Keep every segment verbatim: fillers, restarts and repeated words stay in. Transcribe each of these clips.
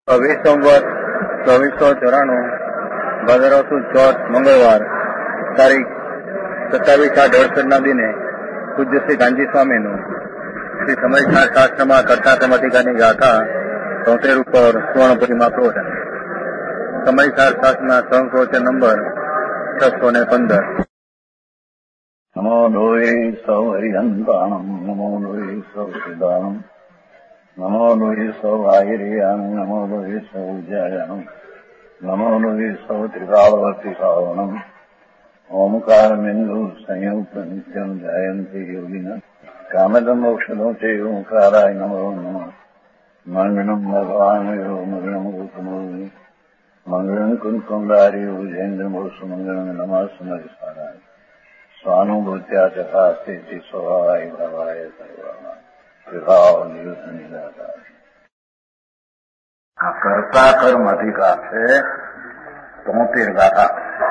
વીસ સંવત ચોવીસો ચોરાણું ભાદરવ સુદ ચોથ મંગળવાર તારીખ સત્તાવીસ આઠ અડસઠ ના દિને પૂજ્ય શ્રી ગાંધી સ્વામીનું શ્રી સમયના શાસ્ત્રમાં કરતા સમધિકાની ગાથા તોતેર ઉપર સુવર્ણપુરીમાં પ્રવચન. સમયસાર શાસ્ત્રના સંપ્રવચન નંબર છસો ને પંદર. નમો લોહી સૌ હરિહંતાણમ નમો લોહી સૌ સિદ્ધાણમ નમો લોહી સૌ આહિર્યામ નમો લોહી સૌ જયામ નમો લોહી સૌ ત્રિકાળવર્તી સાવણમ ઓમકાર બિંદુ સંયુક્ત નિત્યમ જયંતી યોગિન કામદમ મોક્ષદો છે ઓંકારાય નમો નમઃ. મંગળમ ભગવાન મંગળમ ગૌતમો મંગળમ કુંકુંડારી ઉજેન્દ્ર મોક્ષ મંગળમ નમઃ સમરિસારાય સ્વાનુભૂત્યા ચકાસ્તે સ્વભાવાય ભવાય સર્વમાં વિભાવ નિયુદ્ધ નિરાકાર. આ કર્તા કર્મ અધિકાર છે તોતેર ગાથા.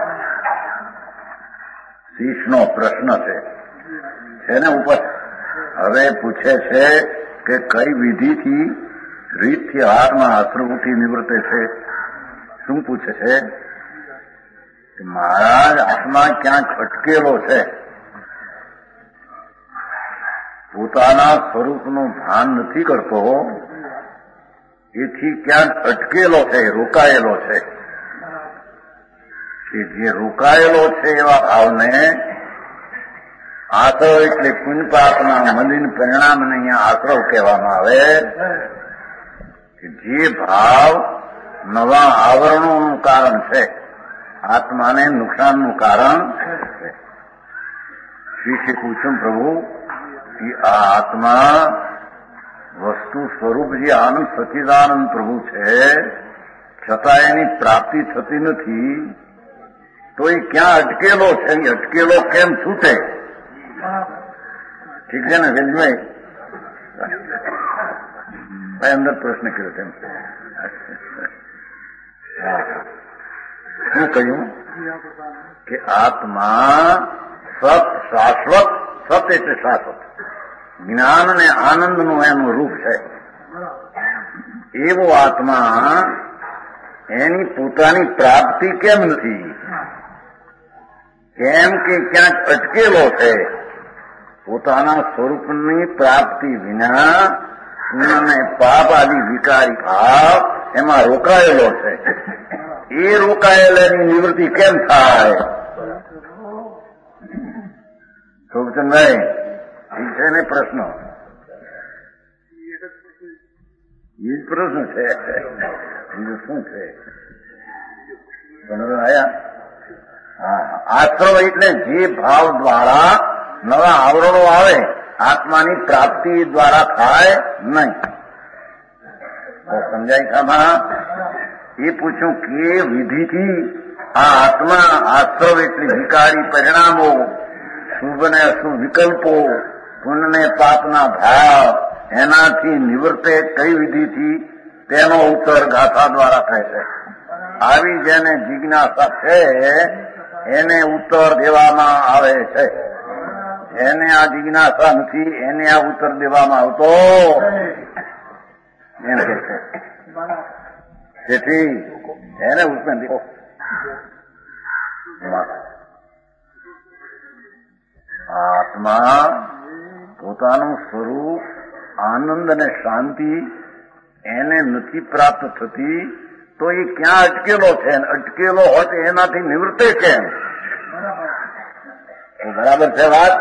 શીશનો પ્રશ્ન છે એને ઉપર હવે પૂછે છે કે કઈ વિધિથી રીતથી હારમાં અશ્રુથી નિવૃત્તે છે. શું પૂછે છે કે મહારાજ આત્મા ક્યાંક અટકેલો છે, પોતાના સ્વરૂપનું ભાન નથી કરતો, એથી ક્યાંક અટકેલો છે, રોકાયેલો છે. કે જે રોકાયેલો છે એવા ભાવને આશ્રવ એટલે પુણ્ય પાપના મલિન પરિણામને અહીંયા આશ્રવ કહેવામાં આવે. કે જે ભાવ નવા આવરણોનું કારણ છે, આત્માને નુકસાનનું કારણ છે. શ્રીશે પૂછ્યું, પ્રભુ આ આત્મા વસ્તુ સ્વરૂપ જે આનંદ સચિદાનંદ પ્રભુ છે, છતાં એની પ્રાપ્તિ થતી નથી, તો એ ક્યાં અટકેલો છે? અટકેલો કેમ છૂટે? ઠીક છે ને વેલભાઈ? ભાઈ અંદર પ્રશ્ન કર્યો તેમ શું કહ્યું કે આત્મા સત શાશ્વત, સત એટલે શાશ્વત, જ્ઞાન અને આનંદનું એનું રૂપ છે. એવો આત્મા એની પોતાની પ્રાપ્તિ કેમ નથી? કેમ કે ક્યાંક અટકેલો છે. પોતાના સ્વરૂપની પ્રાપ્તિ વિના પુણ્ય પાપ આદિ વિકારી ભાવ એમાં રોકાયેલો છે. એ રોકાયેલાની નિવૃત્તિ કેમ થાય? શોભચંદભાઈ, ઠીક છે ને પ્રશ્ન? એ જ પ્રશ્ન છે. બીજું શું છે? આયા હા, આશ્રવ એટલે જે ભાવ દ્વારા નવા આવરણો આવે, આત્માની પ્રાપ્તિ દ્વારા થાય નહીં. સમજાય ખામાં? એ પૂછ્યું કે વિધિથી આ આત્મા આશ્રવ એટલે વિકારી પરિણામો, શુભ ને અશુભ વિકલ્પો, પુણ્ય ને પાપના ભાવ એનાથી નિવૃત્તે કઈ વિધિથી? તેનો ઉત્તર ગાથા દ્વારા થાય છે. આવી જેને જિજ્ઞાસા છે એને ઉત્તર દેવામાં આવે છે. એને આ જિજ્ઞાસા નથી એને આ ઉત્તર દેવામાં આવતો એમ કે છે. તેથી એને ઉત્તર દેવો. આત્મા પોતાનું સ્વરૂપ આનંદ અને શાંતિ એને નથી પ્રાપ્ત થતી, તો એ ક્યાં અટકેલો છે? અટકેલો હોય તો એનાથી નિવૃત્તે કેમ? બરાબર છે વાત?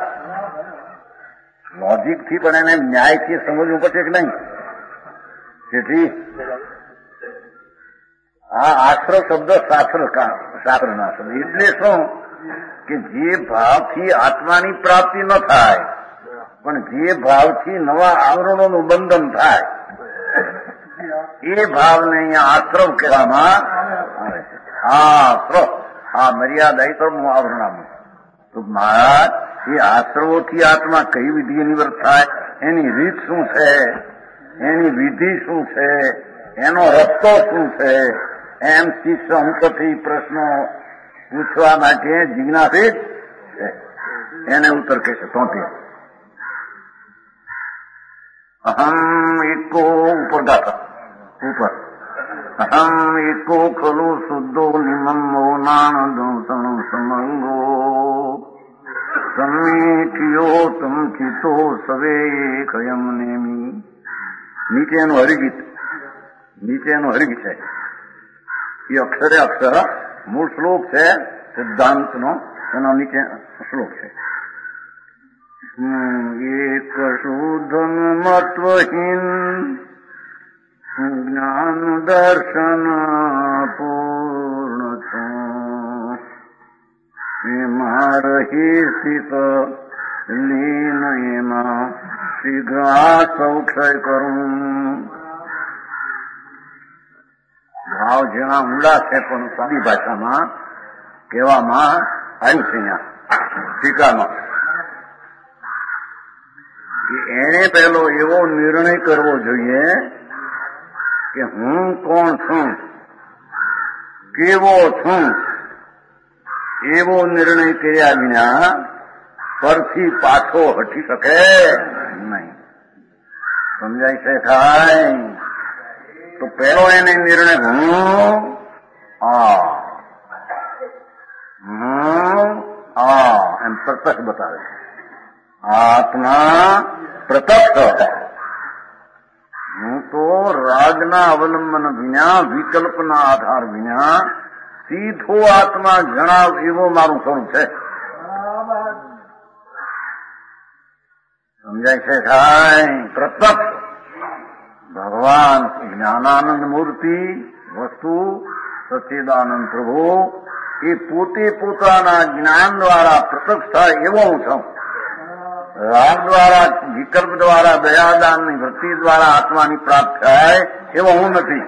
લોજિકથી પણ એને ન્યાયથી સમજવું પડશે કે નહીં? તેથી આ આશ્રવ શબ્દ શાસ્ત્ર શાસ્ત્રના શબ્દ એટલે શું કે જે ભાવથી આત્માની પ્રાપ્તિ ન થાય, પણ જે ભાવથી નવા આવરણોનું બંધન થાય, એ ભાવને અહીંયા આશ્રવ કહેવામાં આવે છે. આ આશ્રવ, આ મર્યાદા તો આવરણામાં. તો મહારાજ, એ આશ્રવોથી આત્મા કઈ વિધિ નિવૃત્ત થાય? એની રીત શું છે? એની વિધિ શું છે? એનો રસ્તો શું છે? એમ શિષ્ય અંતથી પ્રશ્નો પૂછવા માટે જિજ્ઞાસિત છે. એને ઉત્તર કહે છે તોતેર. અહમ એકો ઉપર ગાથા ઉપર અહમ એકો ખલુ શુદ્ધો નિમમ મૌનાનદોતણો સમંગો સમેઠિયો તમ ચિતો સવે ખયમ નેમી. નીચેનું હરિગીત નીચેનું હરિગીત છે એ અક્ષરે અક્ષર મૂળ શ્લોક છે સિદ્ધાંતનો, એનો નીચે શ્લોક છે. એક શુદ્ધન મત્વહીન જ્ઞાન દર્શન પૂર્ણ છો એમાં રહી સ્થિત લીન એમાં શીઘ્ર આ સૌક્ષય કરું. ભાવ જેના ઊંડા છે પણ સાદી ભાષામાં કહેવામાં આવ્યું છે અહીંયા ટીકામાં કે એને પહેલો એવો નિર્ણય કરવો જોઈએ કે હું કોણ છું, કેવો છું. એવો નિર્ણય કર્યા વિના પરથી પાછો હટી શકે નહીં. સમજાય છે થાય તો પહેલો એને નિર્ણય હું આ હું આ એમ પ્રત્યક્ષ બતાવે છે. આત્મા પ્રત્યક્ષ. હું તો રાગના અવલંબન વિના વિકલ્પના આધાર વિના સીધો આત્મા જણાવ એવો મારું સ્વરૂપ છે. સમજાય છે થાય પ્રત્યક્ષ. ભગવાન જ્ઞાનાનંદ મૂર્તિ વસ્તુ સચ્ચિદાનંદ પ્રભુ એ પોતે પોતાના જ્ઞાન દ્વારા પ્રત્યક્ષ થાય એવો હું છું. રાગ દ્વારા વિકલ્પ દ્વારા દયાદાનની વૃત્તિ દ્વારા આત્માની પ્રાપ્ત થાય એવો હું નથી.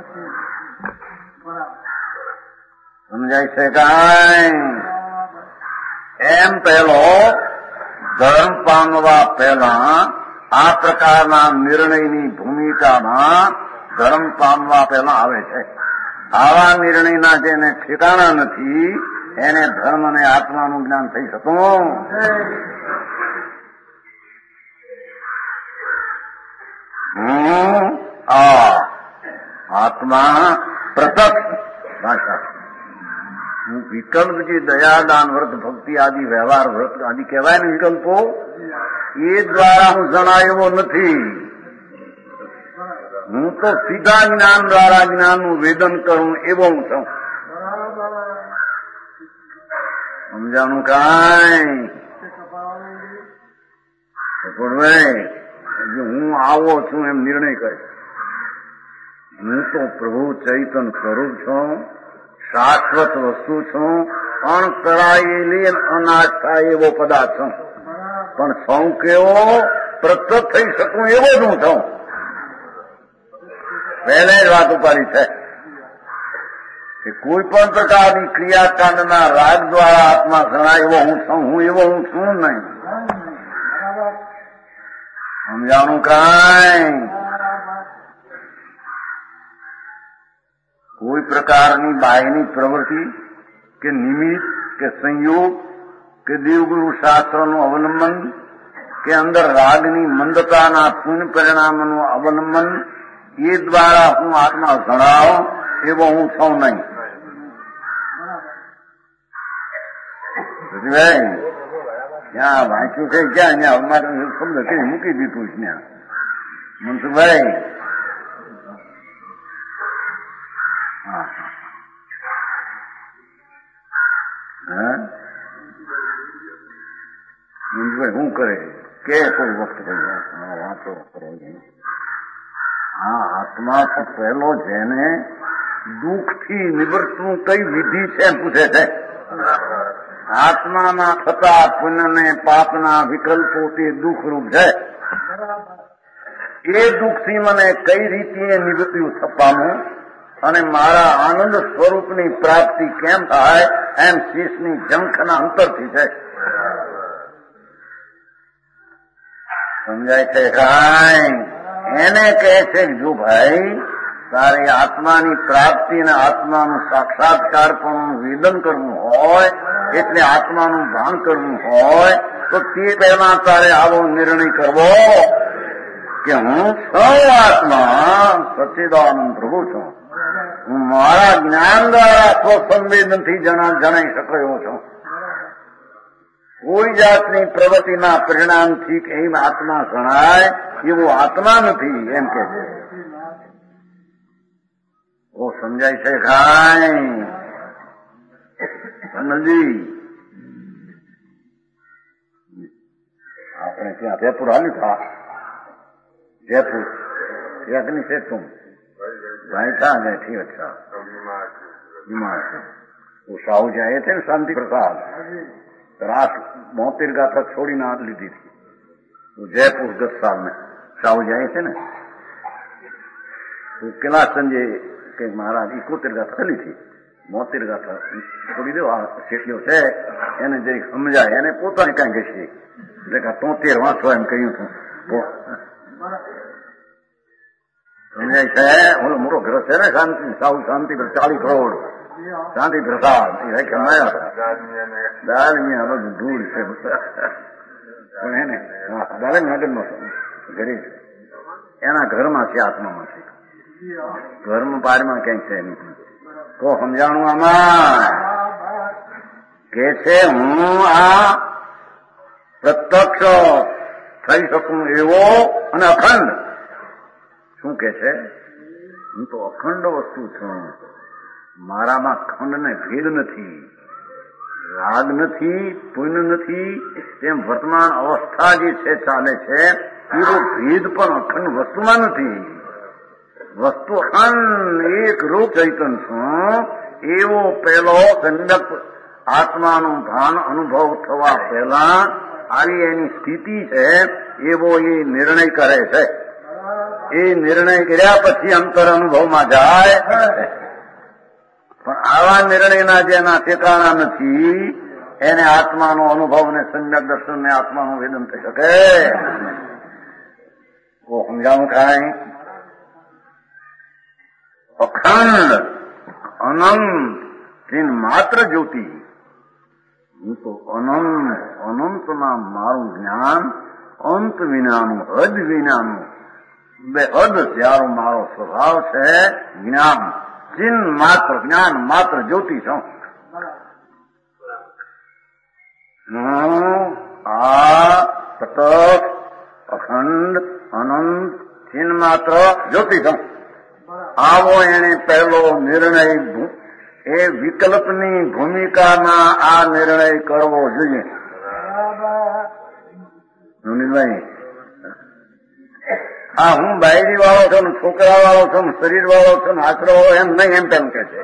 સમજાય છે કાંઈ? એમ પહેલો ધર્મ પામવા પહેલા આ પ્રકારના નિર્ણયની ભૂમિકામાં ધર્મ પામવા પહેલા આવે છે. આવા નિર્ણયના જેને ઠેકાણા નથી એને ધર્મ અને આત્માનું જ્ઞાન થઈ શકતું. હું આ આત્મા પ્રત્યક્ષ ભાષા. હું વિકલ્પ જે દયાદાન વ્રત ભક્તિ આદિ વ્યવહાર વ્રત આદિ કહેવાય ને વિકલ્પો, એ દ્વારા હું જણાયો નથી. હું તો સીધા જ્ઞાન દ્વારા જ્ઞાનનું વેદન કરું એવો હું છું. સમજાણું કાંઈ? ભાઈ હું આવો છું એમ નિર્ણય કરે. હું તો પ્રભુ ચૈતન સ્વરૂપ છું, શાશ્વત વસ્તુ છું, પણ કરાયેલી અનાશ થાય એવો પદાર્થ છું. પણ સૌ કેવો પ્રત્યક્ષ થઈ શકું એવો જ હું છું. પહેલે જ વાત ઉપાડી છે કે કોઈ પણ પ્રકારની ક્રિયાકાંડના રાગ દ્વારા આત્મા જણાય એવો હું છું. હું એવો હું છું નહીં. સમજાણું કાંઈ? કોઈ પ્રકારની બાહ્યની પ્રવૃત્તિ કે નિમિત્ત કે સંયોગ કે દેવગુરુ શાસ્ત્રનું અવલંબન કે અંદર રાગની મંદતાના પુણ્ય પરિણામનું અવલંબન એ દ્વારા હું આત્મા જણાવ એવો હું છું નહીં. ત્યાં વાંચ્યું છે ક્યાં ત્યાં અમારે શબ્દ કરી મૂકી દીધું છે ત્યાં મનસુખભાઈ. હા હા મનસુખભાઈ શું કરે કે કોઈ વખત વાંચો કરો. હા આત્મા તો પહેલો જેને દુઃખથી નિવૃત્તનું કઈ વિધિ છે એમ પૂછે છે. આત્માના થતા પુણ્યને પાપના વિકલ્પો તે દુઃખરૂપ છે. એ દુઃખથી મને કઈ રીતે નિવૃત્તિ પામું અને મારા આનંદ સ્વરૂપની પ્રાપ્તિ કેમ થાય એમ શીશની ઝંખના અંતરથી છે. સમજાય છે કાંઈ? એને કહે છે કે જો ભાઈ તારી આત્માની પ્રાપ્તિ અને આત્માનું સાક્ષાત્કાર પણ વેદન કરવું હોય, એટલે આત્માનું ભાન કરવું હોય તો તે પહેલા તારે આવો નિર્ણય કરવો કે હું સૌ આત્મા સચ્ચિદાનંદ પ્રભુ છું. હું મારા જ્ઞાન દ્વારા સ્વસંવેદનથી જણા જણાઈ શક્યો છું. કોઈ જાતની પ્રવૃત્તિના પરિણામથી એમ આત્મા જણાય એવો આત્મા નથી એમ કે છે. ઓ સમજાય છે કાંઈ? સમજી આપણે ત્યાં જયપુર હાલ્યું થા જયપુર યજ્ઞ છે તું ભાઈ था गए ठीक अच्छा बीमार थे वो साहू जाए थे ना शांति प्रसाद रात मोहतिर गाथा छोड़ी ना ली थी वो जयपुर दस साल में साहू जाए थे ना तो कैलाश संजय के महाराज इकोतिर गाथा चली थी मोहतिर गाथा छोड़ी दो શેઠિયો છે એને જે સમજાય એને પોતાની કાંઈ ઘસી દેખા તોતેર વાંચો એમ કહ્યું હતું સમજાય છે. ઓલો મોટો ઘર છે ને શાંતિ સાઉ શાંતિ પર ચાલીસ કરોડ શાંતિ પ્રસાદ એ કમાયા દાળમિયા બધું ધૂળ છે પણ એને દાળનગર નો ઘરે એના ઘરમાં છે આત્મામાં છે ઘરમાં બારમાં ક્યાંય છે નહીં. તો સમજાણું આમાં કે છે હું આ પ્રત્યક્ષ થઈ શકું એવો અને અખંડ. શું કે છે? હું તો અખંડ વસ્તુ છું. મારામાં ખંડ ને ભેદ નથી, રાગ નથી, પુણ્ય નથી. તેમ વર્તમાન અવસ્થા જે છે ચાલે છે એવો ભેદ પણ અખંડ વસ્તુમાં નથી. વસ્તુ અખંડ એક રૂપ ચૈતન છું એવો પેલો સંદક આત્માનું ભાન અનુભવ થવા પહેલા આવી એની સ્થિતિ છે એવો એ નિર્ણય કરે છે. એ નિર્ણય કર્યા પછી અંતર અનુભવમાં જાય. પણ આવા નિર્ણયના જેના ઠેકાણા નથી એને આત્માનો અનુભવ ને સમ્યક દર્શન ને આત્માનું વેદન થઈ શકે. તો સમજાવું કાંઈ? અખંડ અનંત ચિન માત્ર જ્યોતિ. હું તો અનંત અનંતમાં મારું જ્ઞાન અંત વિનાનું હદ વિનાનું બે હદ ત્યારો મારો સ્વભાવ છે જ્ઞાન. ચિન્હ માત્ર જ્ઞાન માત્ર જ્યોતિ છું. હું આ સતત અખંડ અનંત ચિન્હ માત્ર જ્યોતિ છું. આવો એને પહેલો નિર્ણય એ વિકલ્પની ભૂમિકામાં આ નિર્ણય કરવો જોઈએ. સુનિલભાઈ હા હું બાયરી વાળો છું, છોકરા વાળો છું, શરીર વાળો છું, આશરો વાળો એમ નહીં એમ તેમ કે છે.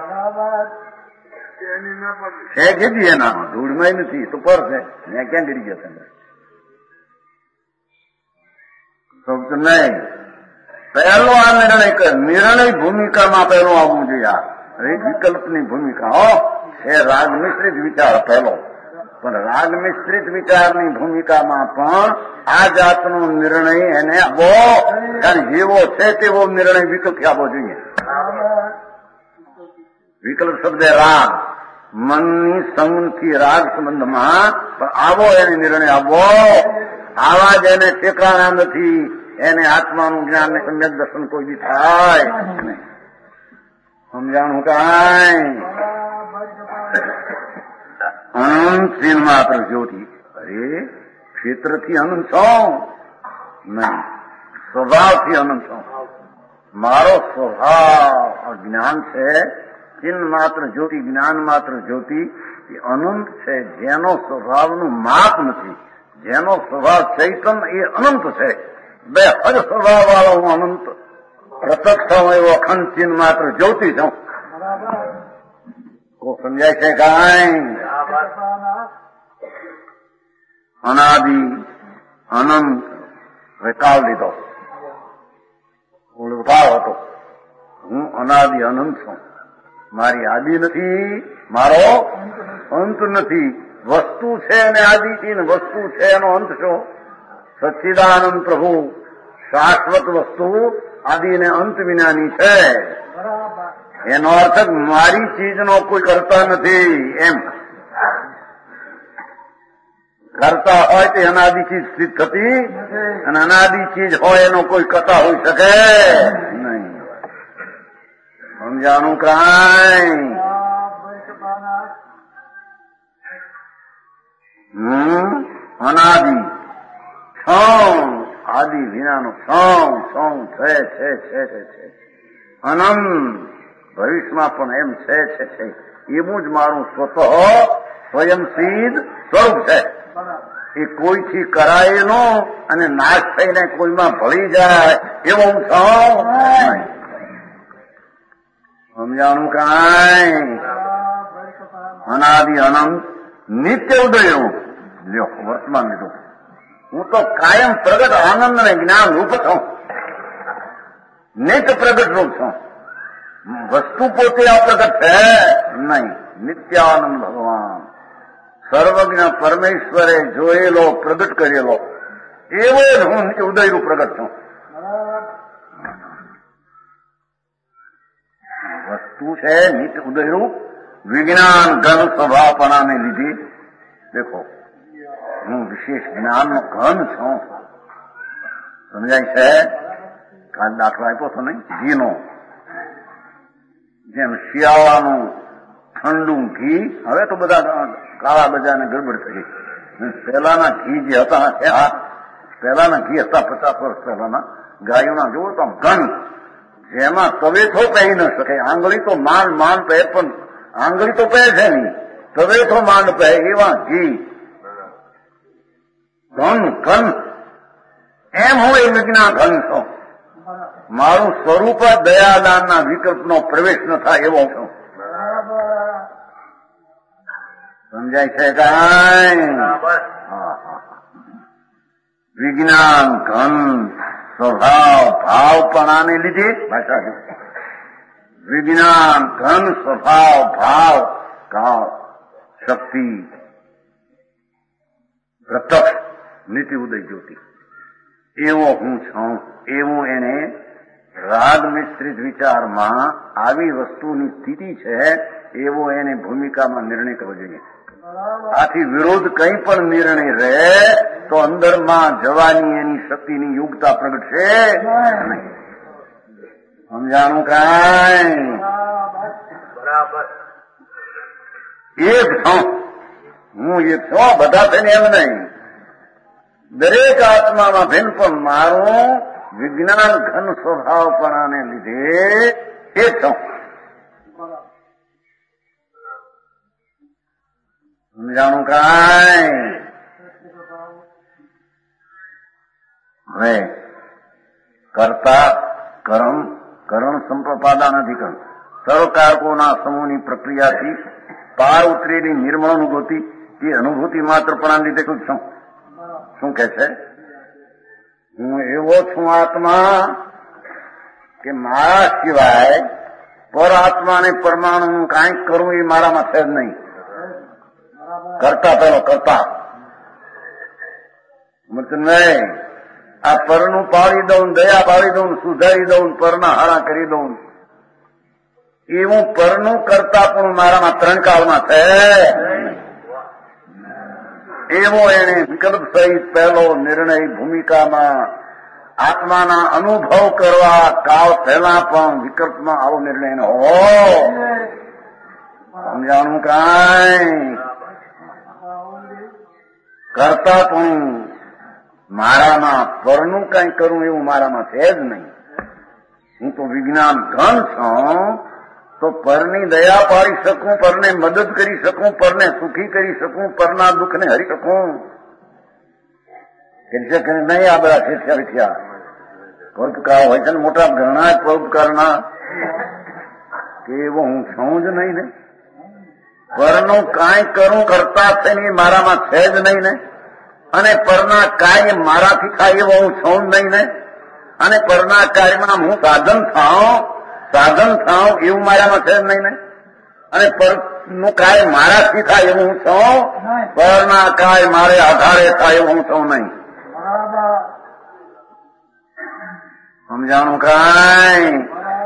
છે કીધી એનામાં ધૂળમાં નથી તો પર છે મેં ક્યાં ગીરી ગયા તમે નહીં. પહેલો આ નિર્ણય કર નિર્ણય ભૂમિકામાં પહેલો આવવું જોઈએ. આ વિકલ્પની ભૂમિકા હો છે રાગ મિશ્રિત વિચાર પહેલો. પણ રાગ મિશ્રિત વિચારની ભૂમિકામાં પણ આ જાતનો નિર્ણય એને આપવો. કારણ જેવો છે તેવો નિર્ણય વિકલ્પ આપવો જોઈએ. વિકલ્પ શબ્દ રાગ મનની સંગથી રાગ સંબંધમાં પણ આવો એને નિર્ણય આપવો. આવા જ એને ઠેકાણા નથી એને આત્માનું જ્ઞાન ને સમ્યક દર્શન કોઈ બી થાય. સમજાણું કાંઈ? અનંત ચિન્હ માત્ર જ્યોતિ. અરે ક્ષેત્રથી અનંત છો નહીં, સ્વભાવથી અનંત છો. મારો સ્વભાવ જ્ઞાન છે. ચિન્હ માત્ર જ્યોતિ જ્ઞાન માત્ર જ્યોતિ એ અનંત છે. જેનો સ્વભાવનું માપ નથી, જેનો સ્વભાવ ચૈતન એ અનંત છે. બે હદ સ્વભાવ વાળો હું અનંત પ્રત્યક્ષ છું એવો અખંડ ચિન્હ માત્ર જ્યોતિ છું. કો સમજાય છે કાંઈ? અનાદિ અનંત વિકાલ લીધો ઉલટાવ હતો. હું અનાદિ અનંત છું. મારી આદિ નથી, મારો અંત નથી. વસ્તુ છે અને આદિ છે ને વસ્તુ છે એનો અંત શું? સચ્ચિદાનંદ પ્રભુ શાશ્વત વસ્તુ આદિ ને અંત વિનાની છે. એનો અર્થ મારી ચીજનો કોઈ કરતા નથી. એમ કરતા હોય તો અનાદિ ચીજ સ્થિત થતી અને અનાદિ ચીજ હોય એનો કોઈ કરતા હોઈ શકે નહીં. સમજાણું કાંઈ? હમ અનાદિ છ આદિ વિનાનું સૌ સૌ છે છે છે છે છે અનંત ભવિષ્યમાં પણ એમ છે છે છે એવું જ મારું સ્વતઃ સ્વયં સિદ્ધ સ્વરૂપ છે. એ કોઈથી કરાયેલો અને નાશ થઈને કોઈમાં ભળી જાય એવો હું છું. સમજાણું કાંઈ? અનાદિ અનંત નિત્ય ઉદયરૂપ લ્યો વર્તમાન લીધું. હું તો કાયમ પ્રગટ આનંદ અને જ્ઞાન રૂપ છું. નિત્ય પ્રગટ રૂપ છું. વસ્તુ પોતે અપ્રગટ છે નહીં. નિત્યાનંદ ભગવાન સર્વજ્ઞ પરમેશ્વરે જોયેલો પ્રગટ કરેલો એવો જ હું નિત્ય ઉદયરૂપ પ્રગટ છું. વસ્તુ છે નિત્ય ઉદયરૂપ વિજ્ઞાન ઘન સ્વભાવપણાને લીધે દેખો હું વિશેષ જ્ઞાનનો ઘન છું. સમજાય છે? કાલ દાખલો આપ્યો તો નહીં ઘીનો. જેમ શિયાળાનું ઠંડુ ઘી, હવે તો બધા કાળા બજારને ગડબડ થઈ ગઈ. પહેલાના ઘી જે હતા, પહેલાના ઘી હતા પચાસ વર્ષ પહેલાના ગાયોના, જુઓ તો ઘન, જેમાં તવેથો પહેરી ન શકે. આંગળી તો માંડ માંડ પહેર, પણ આંગળી તો પહેર છે નહીં, તવેથો માંડ પહેર એવા ઘી ઘન ઘન. એમ હું એ વિજ્ઞાન ઘન છું. મારું સ્વરૂપ દયાદાનના વિકલ્પનો પ્રવેશ ન થાય એવો છું. સમજાય છે કાંઈ? વિજ્ઞાન ઘન સ્વભાવ ભાવપણાને લીધે ભાષા વિજ્ઞાન ઘન સ્વભાવ ભાવ કાળ શક્તિ પ્રત્યક્ષ નીતિ ઉદય જ્યોતિ એવો હું છું. એવું એને રાગ મિશ્રિત વિચારમાં આવી વસ્તુની સ્થિતિ છે એવો એને ભૂમિકામાં નિર્ણય કરવો જોઈએ. આથી વિરોધ કંઈ પણ નિર્ણય રહે તો અંદરમાં જવાની એની શક્તિની યોગ્યતા પ્રગટશે. સમજાણું કાંઈ? બરાબર. એક છું હું, એક છું બધા થઈને એમ નહીં. દરેક આત્મામાં ભિન્ન પણ મારું વિજ્ઞાન ઘન સ્વભાવપણાને લીધે એક છું. સમજાણું કાંઈ? હવે કર્તા કર્મ કરણ સંપ્રપાદાન અધિકરણ સર્વકારકોના સમૂહની પ્રક્રિયાથી પાર ઉતરેલી નિર્મળ અનુભૂતિ એ અનુભૂતિ માત્રપણા લીધે કું છું. શું કે છે? હું એવો છું આત્મા કે મારા સિવાય પર આત્માને પરમાણુ કાંઈક કરવું એ મારામાં છે જ નહીં. કરતા પેલો કરતા નહીં. આ પરનું પાડી દઉં, દયા પાડી દઉં, સુધારી દઉં, પરના હારા કરી દઉં, એવું પરનું કરતા પણ મારામાં ત્રણ કાળમાં છે. એવો એને વિકલ્પ સહિત પહેલો નિર્ણય ભૂમિકામાં આત્માના અનુભવ કરવા કાળ પહેલા પણ વિકલ્પમાં આવો નિર્ણય ન હો. સમજાણું કાંઈ? કરતા પણ મારામાં પરનું કઈ કરું એવું મારામાં છે જ નહીં. હું તો વિજ્ઞાન ઘન છું તો પરની દયા પાડી શકું, પરને મદદ કરી શકું, પરને સુખી કરી શકું, પરના દુઃખને હરી શકું. કરી શકે નહીં? આ બધા શીખ્યા વિખ્યા પરોપકાર હોય છે ને, મોટા ઘણા પરોપકારના એવો હું છું જ નહીં ને. પરનું કાંઈ કરું કરતા છે ને મારામાં છે જ નહીં ને. અને પરના કાર્ય મારાથી થાય એવો હું છું જ નહીં ને. અને પરના કાર્યમાં હું સાધન થાઉં સાધન થાઉં એવું મારામાં છે જ નહીં ને. અને પરનું કાર્ય મારાથી થાય એવું હું છું, પરના કાર્ય મારે આધારે થાય એવું હું છું નહીં. સમજાણું કાંઈ?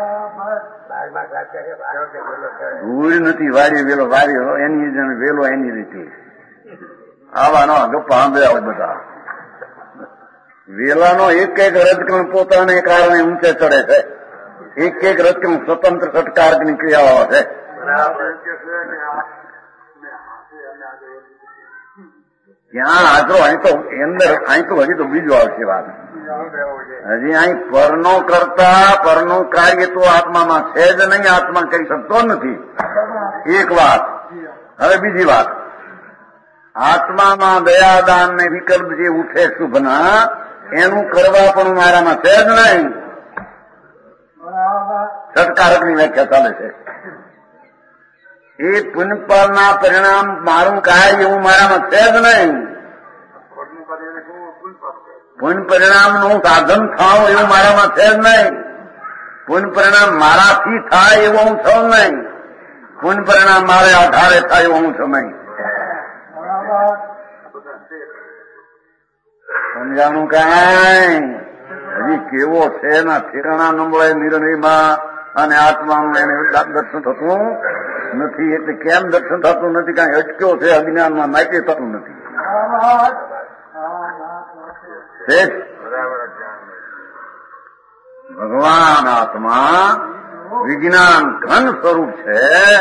ભૂલ નથી. વારી વેલો વારી એની વેલો એની રીતે આવાનો ગપ્પા સાંભળ્યા હોય બધા. વેલાનો એક એક રજકણ પોતાને કારણે ઊંચે ચડે છે. એક એક રચકણ સ્વતંત્ર સટકારકની ક્રિયાઓ છે. ત્યાં હાજરો અહીં તો અંદર અહીં તો હજી તો બીજું આવશે વાત. હજી અહીં પરનો કરતા પરનું કાર્ય તો આત્મામાં છે જ નહીં, આત્મા કરી શકતો નથી. એક વાત. હવે બીજી વાત, આત્મામાં દયાદાન ને વિકલ્પ જે ઉઠે શુભના એનું કરવા પણ મારામાં છે જ નહીં. સત્કારકની વ્યાખ્યા ચાલે છે. એ પુણ્યફળના પરિણામ મારું કાર્ય એવું મારામાં છે જ નહીં. પુણ્ય પરિણામનું સાધન થાવ એવું મારામાં છે જ નહીં. પુણ્ય પરિણામ મારાથી થાય એવું હું છું નહીં. પુણ્ય પરિણામ મારે આધારે થાય એવું હું છું નહીં. સમજાણું કાંઈ હજી કેવો છે એના ઠેકાણા નંબળે નિર્ણયમાં અને આત્માનું એને દર્શન થતું નથી. એટલે કેમ દર્શન થતું નથી? કાંઈ અટક્યો છે અજ્ઞાનમાં, માટે થતું નથી. ભગવાન આત્મા વિજ્ઞાન ઘન સ્વરૂપ છે.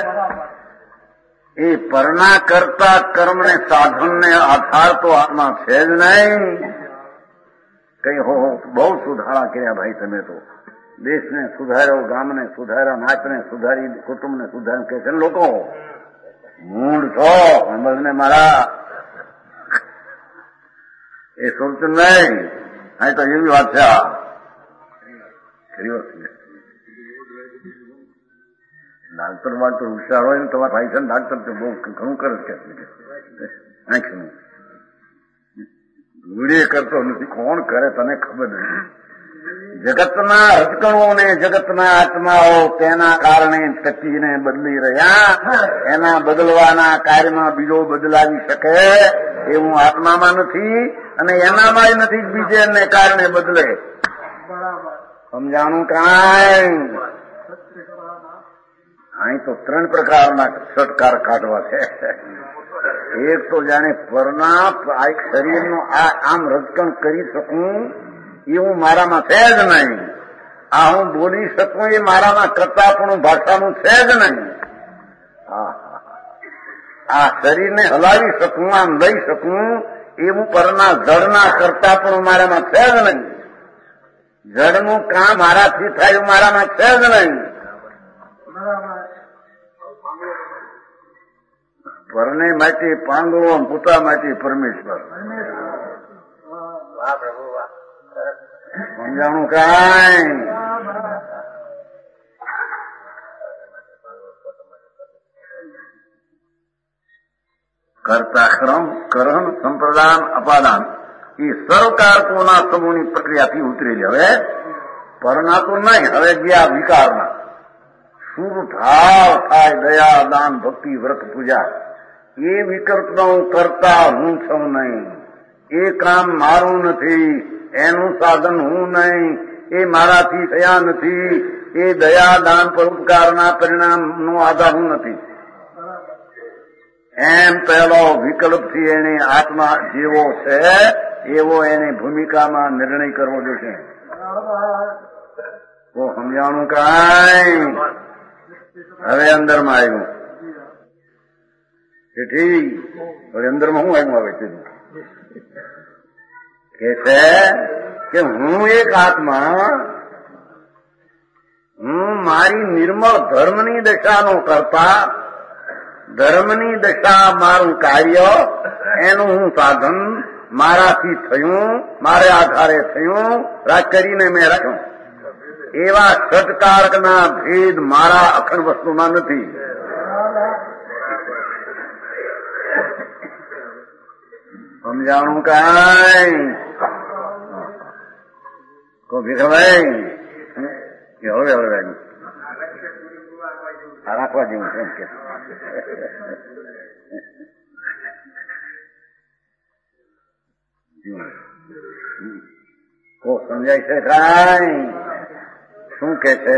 એ પરના કરતા કર્મને સાધનને આધાર તો આત્મા છે જ નહીં. કઈ હો બહુ સુધારા કર્યા ભાઈ તમે તો. દેશને સુધાર્યો, ગામને સુધાર્યા, નાચને સુધારી, કુટુંબને સુધારી કે છે લોકો. મૂળ છો ને મારા એ સોચતું નહીં. અહીં તો એવી વાત છે. ડાક્ટર વાક્ટર હોશિયાર હોય ને તમારા ભાઈ છે ને ડાક્ટર તો બહુ ઘણું કરે છે. આંખનું ધૂળે કરતો નથી. કોણ કરે તને ખબર નથી. જગતના રજકણોને જગતના આત્માઓ તેના કારણે ટકીને બદલી રહ્યા. એના બદલવાના કાર્યમાં બીજો બદલાવી શકે એવું આત્મામાં નથી અને એનામાં નથી બીજે એને કારણે બદલે. સમજાણું કાંઈ? અહીં તો ત્રણ પ્રકારના સટકાર કાઢવા છે. એક તો જાણે પરના શરીરનું આમ રજકણ કરી શકું એવું મારામાં છે જ નહીં. આ હું બોલી શકું એ મારામાં કરતાપણું ભાષાનું છે જ નહીં. આ શરીરને હલાવી શકું, આમ લઈ શકું એવું પરના જળના કરતાપણું મારામાં છે જ નહીં. જળનું કામ મારાથી થાય એવું મારામાં છે જ નહીં. પરને માટે પાંગળો, પોતા માટે પરમેશ્વર. સમજાણું કાંઈ? કરતા ક્રમ, કરણ, સંપ્રદાન, અપાદાન એ સર્વકારકોના સમૂહની પ્રક્રિયાથી ઉતરેલી. હવે પરના તો નહીં, હવે ગયા વિકારના. શુભ ભાવ થાય, દયા, દાન, ભક્તિ, વ્રત, પૂજા એ વિકલ્પનો કરતા હું છું નહીં. એ કામ મારું નથી, એનું સાધન હું નહીં, એ મારાથી થયા નથી. એ દયા, દાન, પરોપકારના પરિણામનો આધાર હું નથી. એમ પહેલો વિકલ્પથી એને આત્મા જેવો છે એવો એને ભૂમિકામાં નિર્ણય કરવો જોશે. તો સમજાણું કાંઈ? હવે અંદરમાં આવ્યું કે ઠીક. હવે અંદરમાં હું આવ્યું આવે છે કે છે કે હું એક આત્મા, હું મારી નિર્મળ ધર્મની દશાનો કરતા, ધર્મની દશા મારું કાર્ય, એનું હું સાધન મારાથી થયું, મારે આધારે થયું, રાજ કરીને મેં રાખ્યું. એવા સટકારકના ભેદ મારા અખંડ વસ્તુમાં નથી. સમજાણું કાંઈ? કો ભીખભાઈ હવે હવે રાખવા જેવું છે એમ કે કો સમજાય છે કાંઈ? શું કે છે?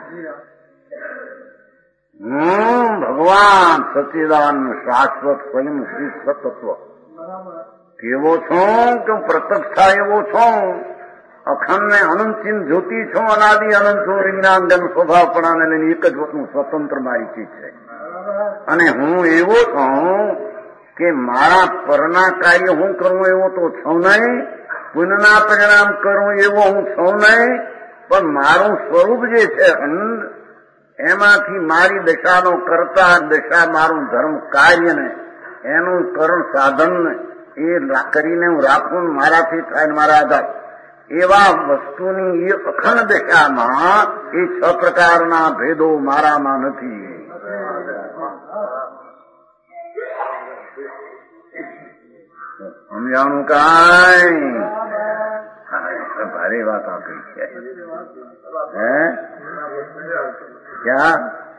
હું ભગવાન સચ્ચિદાનંદ શાશ્વત સ્વયં શ્રી સતત્વ કેવો છું કે પ્રત્યક્ષ થાય એવો છું. અખંડ ને અનંતચિન જ્યોતિ છું, અનાદિ અનંત છું, વિજ્ઞાન જન સ્વભાવપણાને લઈને એક જ વસ્તુ સ્વતંત્ર મારી ચીજ છે. અને હું એવો છું કે મારા પરના કાર્ય હું કરું એવો તો છું નહીં, પુણ્યના પરિણામ કરું એવો હું છું નહીં, પણ મારું સ્વરૂપ જે છે એમાંથી મારી દશાનો કરતા દશા મારું ધર્મ કાર્ય ને એનું કરણ સાધન એ કરીને હું રાખું, મારાથી થાય મારા આધાર એવા વસ્તુની એ અખંડ દશામાં એ છ પ્રકારના ભેદો મારામાં નથી. સમજાણું કાંઈ ભારે વાત આપી છે. હે ક્યાં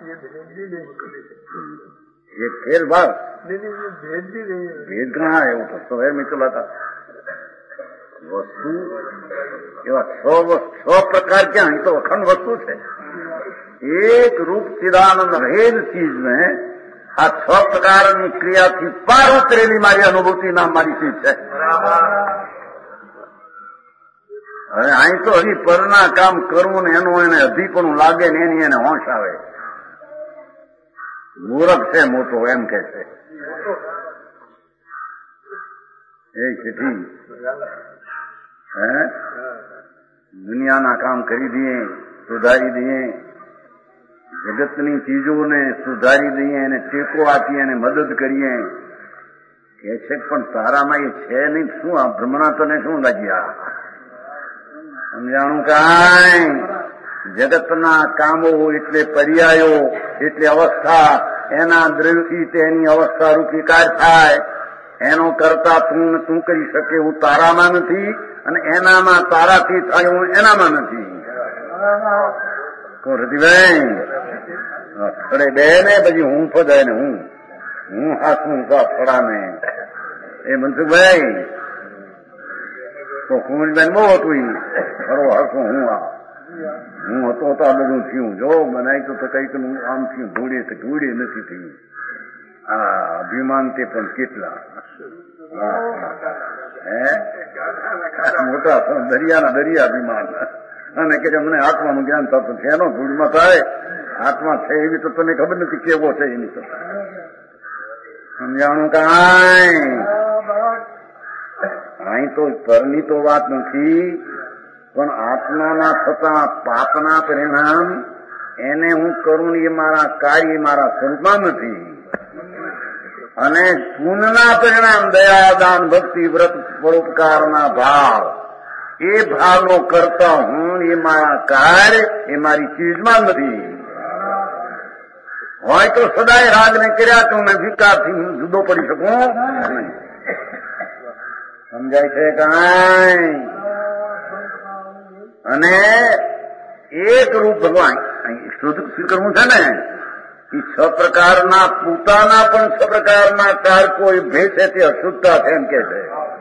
એક ફેર ભાવ ભેદ ઘણા એવું તો શહેર में ચલાતા વસ્તુ એવા છ પ્રકાર ક્યાં એ તો અખંડ વસ્તુ છે. એક રૂપ ચિદાનંદ રહેલ ચીજ ને આ છ પ્રકારની ક્રિયાથી પાર ઉતરેલી મારી અનુભૂતિ નામ મારી ચીજ છે. હવે અહીં તો હજી પરના કામ કરવું ને એનું એને અધીપણું લાગે ને એની એને હોશ આવે. મૂરખ છે મોટો એમ કે છે એ ચીઠી હે દુનિયાના કામ કરી દઈએ, સુધારી દઈએ, જગતની ચીજોને સુધારી દઈએ અને ટેકો આપીએ અને મદદ કરીએ કે છે, પણ તારામાં એ છે નહીં. શું આ ભ્રમણા તને શું લાગ્યા? સમજાણું કાંઈ? જગતના કામો એટલે પર્યાયો એટલે અવસ્થા, એના દ્રવ્યથી તેની અવસ્થા રૂપી કાર થાય. એનો કરતા તું તું કરી શકે હું તારામાં નથી, અને એનામાં તારાથી થાય હું એનામાં નથી. રતિભાઈ ખડે બે ને પછી હું ફદાય ને હું હું હાથું ફડા ને એ મનસુખભાઈ તો કુંવરબેન બહુ હતું ખરો હરખું હું આ હું હતો તો આ બધું થયું. જો બનાવી તો કઈક આમ થયું, ધૂળે તો ધૂળે નથી થયું. હા અભિમાન તે પણ કેટલા હે મોટા દરિયાના દરિયા અભિમાન. અને કે અમને આત્માનું જ્ઞાન થતું છે, એનો ધૂળમાં થાય. આત્મા છે એવી તો તને ખબર નથી કેવો છે એની તો. સમજાણું કાંઈ? અહીં તો પરની તો વાત નથી, પણ આત્માના થતા પાપના પરિણામ એને હું કરું એ મારા કાર્ય મારા સ્વરૂપમાં નથી. અને પુણ્યના પરિણામ દયા દાન ભક્તિ વ્રત પરોપકારના ભાવ એ ભાવનો કરતા હું એ મારા કાર્ય એ મારી ચીજમાં નથી. હોય તો સદાય રાગને કર્યા તો મેં વિકારથી હું જુદો પડી શકું. સમજાય છે કાંઈ? અને એક રૂપ ભગવાન શુદ્ધ કરવું છે ને એ છ પ્રકારના પોતાના પણ છ પ્રકારના કાર કોઈ ભેદ છે તે અશુદ્ધતા છે એમ કે છે.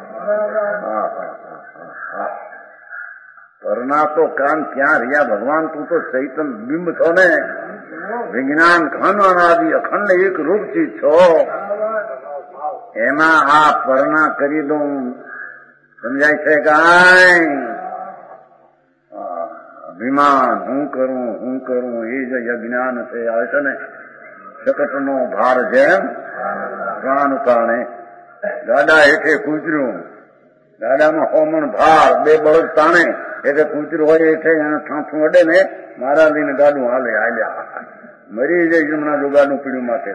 પરના તો કામ ક્યાં રહ્યા ભગવાન? તું તો ચૈતન બિંબ છો ને, વિજ્ઞાન ઘન અનાદિ અખંડ એક રૂપ ચીજ છો. એમાં આ પરના કરી દઉં. સમજાય છે કાંઈ? અભિમાન હું કરું હું કરું એ જ અજ્ઞાન છે. આવે છે ને શકટનો ભાર જેમ પ્રાણ કારણે ગાડા હેઠે કૂતર્યું, ગાડામાં હોમણ ભાર બે બળદ તાણે એટલે કૂતરું હોય હેઠે એને ઠાંઠું અડે ને મારા લઈને ગાડું હાલે હાલ્યા મરી જાય હમણાં જો ગાડું પીડ્યું માથે.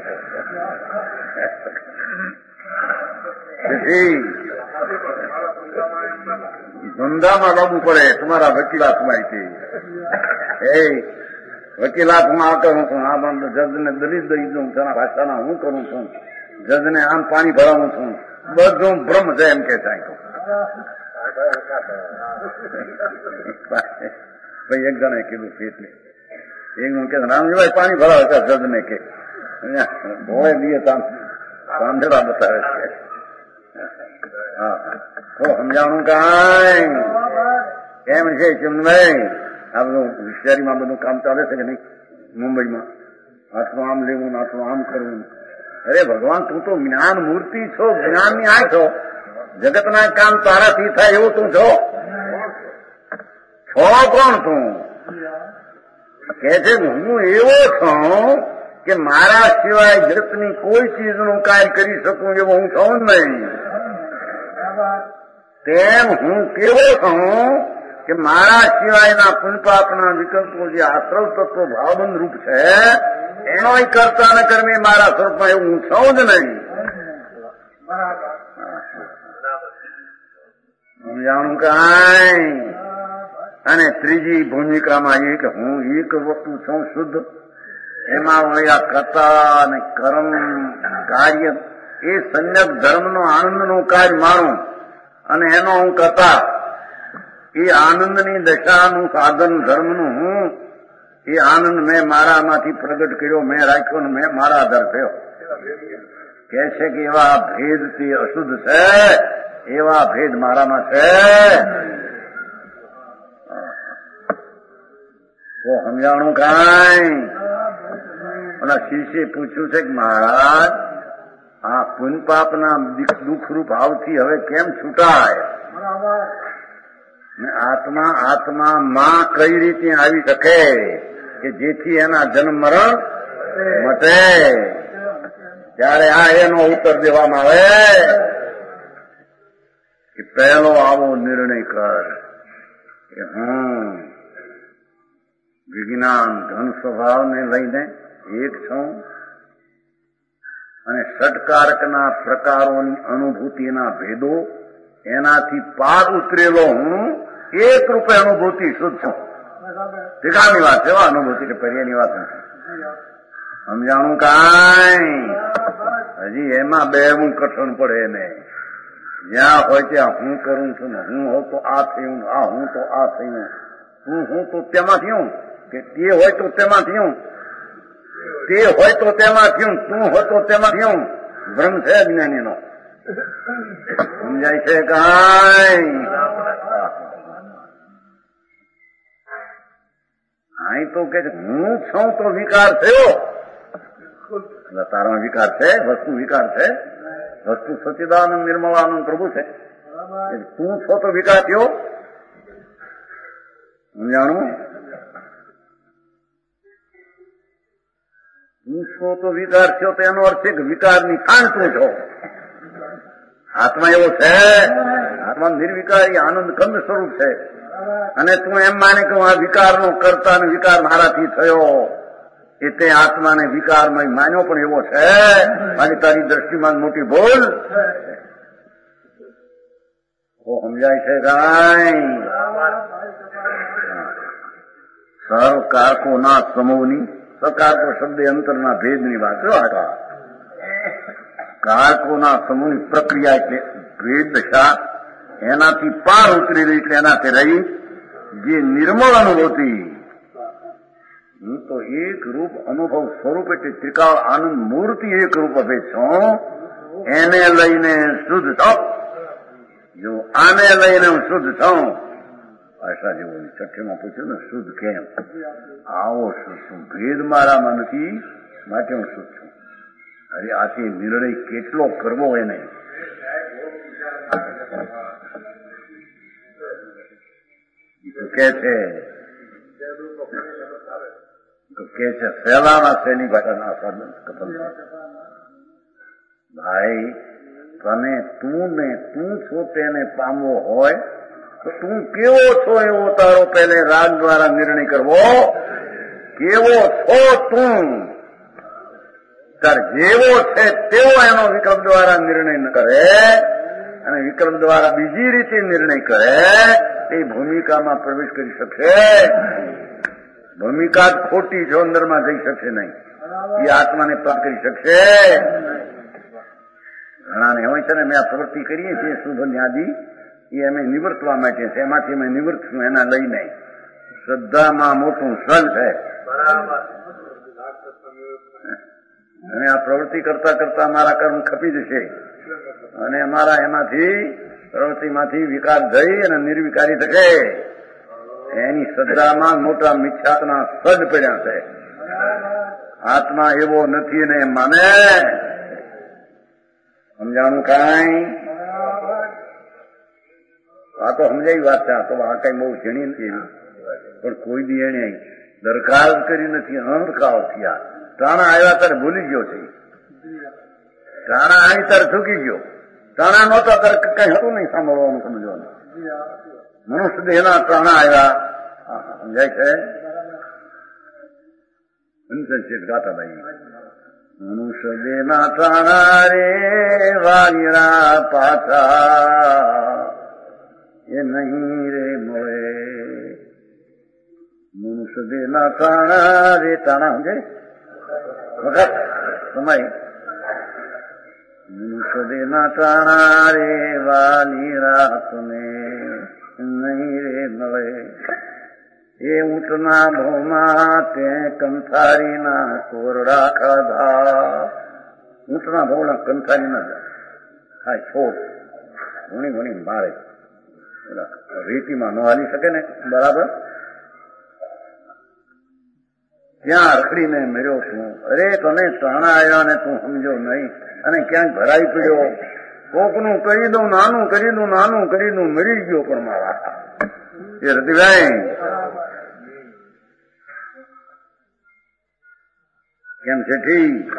ધંધામાં લાગુ પડે તમારા વકીલાત માહિતી. એ વકીલાત હું આ કરું છું, આ બંધ જજને દલિત દઈ દઉં છું, ભાષાના હું કરું છું, જજને આમ પાણી ભરાવું છું, બધું ભ્રમ છે એમ કે થાય. ભાઈ એક જણે કીધું એટલે એક નું કે રામજીભાઈ પાણી ભરાવે છે જજને કે ભોળે દીએ તાંધેડા બતાવે છે. હા તો સમજાણું કાંઈ? કેમ છે ચિમનભાઈ? આ બધું હોશિયારીમાં બધું કામ ચાલે છે કે નહીં? મુંબઈમાં આટલું આમ લેવું આટલું આમ કરવું. અરે ભગવાન તું તો જ્ઞાન મૂર્તિ છો, જ્ઞાનની આ છો. જગતના કામ તારાથી થાય એવું તું છો. છો કોણ તું? કહે છે હું એવો છું કે મારા સિવાય જગતની કોઈ ચીજનું કાર્ય કરી શકું એવો હું છું જ નહીં. તેમ હું કેવો છું કે મારા સિવાયના પુનપાપના વિકલ્પો જે આશ્રવ તત્વો ભાવબંધ રૂપ છે એનો કરતા ન કરમે મારા સ્વરૂપમાં એવું હું છું જ નહીં. જાણું કાંઈ. અને ત્રીજી ભૂમિકામાં એ કે હું એક વસ્તુ છું શુદ્ધ, એમાં વળ્યા કરતા અને કર્મ કાર્ય એ સંયક ધર્મનો આનંદનું કાર્ય માણું અને એનો હું કરતા. એ આનંદની દશાનું સાધન ધર્મનું હું એ આનંદ મેં મારામાંથી પ્રગટ કર્યો, મેં રાખ્યો ને મેં મારા આધાર થયો. કે છે કે એવા ભેદથી અશુદ્ધ છે એવા ભેદ મારામાં છે. તો સમજાણું કાંઈ. અને શિષ્ય પૂછ્યું છે કે મહારાજ આ પુનપાપના દુઃખરૂપ ભાવથી હવે કેમ છૂટાય? આત્મા આત્મા માં કઈ રીતે આવી શકે કે જેથી એના જન્મ મરણ મટે? ત્યારે આ એનો ઉત્તર દેવામાં આવે કે પહેલો આવો નિર્ણય કર કે હું વિજ્ઞાન ધન સ્વભાવને લઈને એક છું અને ષટકારકના પ્રકારોની અનુભૂતિના ભેદો એનાથી પાર ઉતરેલો હું એક રૂપે અનુભૂતિ શુદ્ધ છું. ટીકાની વાત છે, અનુભૂતિ કે પર્યાની વાત નથી. સમજાણું કાંઈ. હજી એમાં બે હું કઠણ પડે ને. જ્યાં હોય ત્યાં હું કરું છું ને હું હોઉં તો આ થયું, આ હું તો આ થયું, હું હું તો તેમાં થયું, કે તે હોય તો તેમાં થયું, તે હોય તો તેમાં થયું, તું હોય તો તેમાં થયું. ભ્રમ છે જ્ઞાનીનો. સમજાય છે કાંઈ. અહીં તો કે હું છું તો વિકાર થયો. તારા વિકાર છે, વસ્તુ વિકાર છે, વસ્તુ સચિદાનંદ નિર્મળાનંદ પ્રભુ છે. તું છો તો વિકાર થયો. સમજાણું? તું છો તો વિકાર થયો તો એનો અર્થ છે કે વિકારની ખાણ તું છો. આત્મા એવો છે, આત્મા નિર્વિકારી આનંદ કંદ સ્વરૂપ છે. અને તું એમ માને કે હું આ વિકારનો કરતા અને વિકાર મારાથી થયો એ તે આત્માને વિકારમય માન્યો પણ એવો છે. અને તારી દ્રષ્ટિમાં મોટી ભૂલ તો સમજાય છે કાંઈ. સર્વ કારકો ના સમૂહની સકારકો શબ્દ અંતરના ભેદની વાત છે. કારકોના સમૂહની પ્રક્રિયા એટલે ભેદ દશા એનાથી પાર ઉતરેલી એટલે એનાથી રહી જે નિર્મળ અનુભૂતિ તો એક રૂપ અનુભવ સ્વરૂપ એટલે ત્રિકાળ આનંદ મૂર્તિ એક રૂપ અભેદ છું. એને લઈને શુદ્ધ છું. જો આને લઈને હું શુદ્ધ છું. આશા જેવું છઠ્ઠીમાં પૂછ્યું ને શુદ્ધ કેમ? આવો શુદ્ધ છું, ભેદ મારામાં નથી માટે હું શુદ્ધ છું. અરે આથી નિર્ણય કેટલો કરવો એને. કે છે કે છે સહેલાના સહેલી ભાષાના સાધન કથન. ભાઈ તને તું ને તું છો તેને પામવો હોય તો તું કેવો છો એવો તારો પહેલે રાગ દ્વારા નિર્ણય કરવો. કેવો છો તું તાર જેવો છે તેવો એનો વિકલ્પ દ્વારા નિર્ણય ન કરે અને વિકલ્પ દ્વારા બીજી રીતે નિર્ણય કરે એ ભૂમિકામાં પ્રવેશ કરી શકશે. ભૂમિકા જ ખોટી જો અંદરમાં જઈ શકશે નહીં. એ આત્માને પ્રાપ્ત કરી શકશે. ઘણાને હોય છે ને મેં આ પ્રવૃત્તિ કરીએ છીએ શુભ ન્યાદી એ અમે નિવર્તવા માટે છે. એમાંથી અમે નિવૃત્ત છું એના લઈને શ્રદ્ધામાં મોટું સલ છે. અને આ પ્રવૃત્તિ કરતા કરતા મારા કર્મ ખપી જશે અને અમારા એમાંથી પ્રવૃત્તિમાંથી વિકાર થઈ અને નિર્વિકારી થશે. એની શ્રદ્ધામાં મોટા મિથ્યાત્વના સજ પડ્યા છે. આત્મા એવો નથી ને માને. સમજાણું કાંઈ. આ તો સમજાવી વાત છે. આ તો આ કઈ બહુ ઝીણી નથી. પણ કોઈ દી એને દરખાસ્ત કરી નથી, અનરખાવ થયા. ટાણા આવ્યા ત્યારે ભૂલી ગયો છે, ટાણા આવી ત્યારે ચૂકી ગયો, ટાણા નહોતા ત્યારે કઈ હતું નહીં સાંભળવાનું, સમજવાનું. મનુષ્ય દેહના ટાણા આવ્યા, સમજાય છે? ગાતા ભાઈ, મનુષ્ય દેહના ટાણા રે વાગીરા પાછા એ નહીં રે મળે. મનુષ્ય દેહના ટાણા રે ટાણા સમજે વખત સમય. મનુષ્ય દેહના ટાણા રે વાલી રાતને નહીં રે મળે. એ ઊંટના ભવમાં તે કંથારીના કોરડા ખાધા. ઊંટના ભવના કંથારીના હા છોડ ઘણી ઘણી મારે, રેતીમાં ન હાલી શકે ને બરાબર. ત્યાં રખડીને મર્યો છું. અરે તને ટાણા આવ્યા ને તું સમજો નહીં, અને ક્યાંક ભરાઈ પડ્યો. કોકનું કરી દઉં, નાનું કરી દઉં, નાનું કરી દઉં, મરી ગયો. પણ મારા એ રતિભાઈ કેમ છે? ઠીક.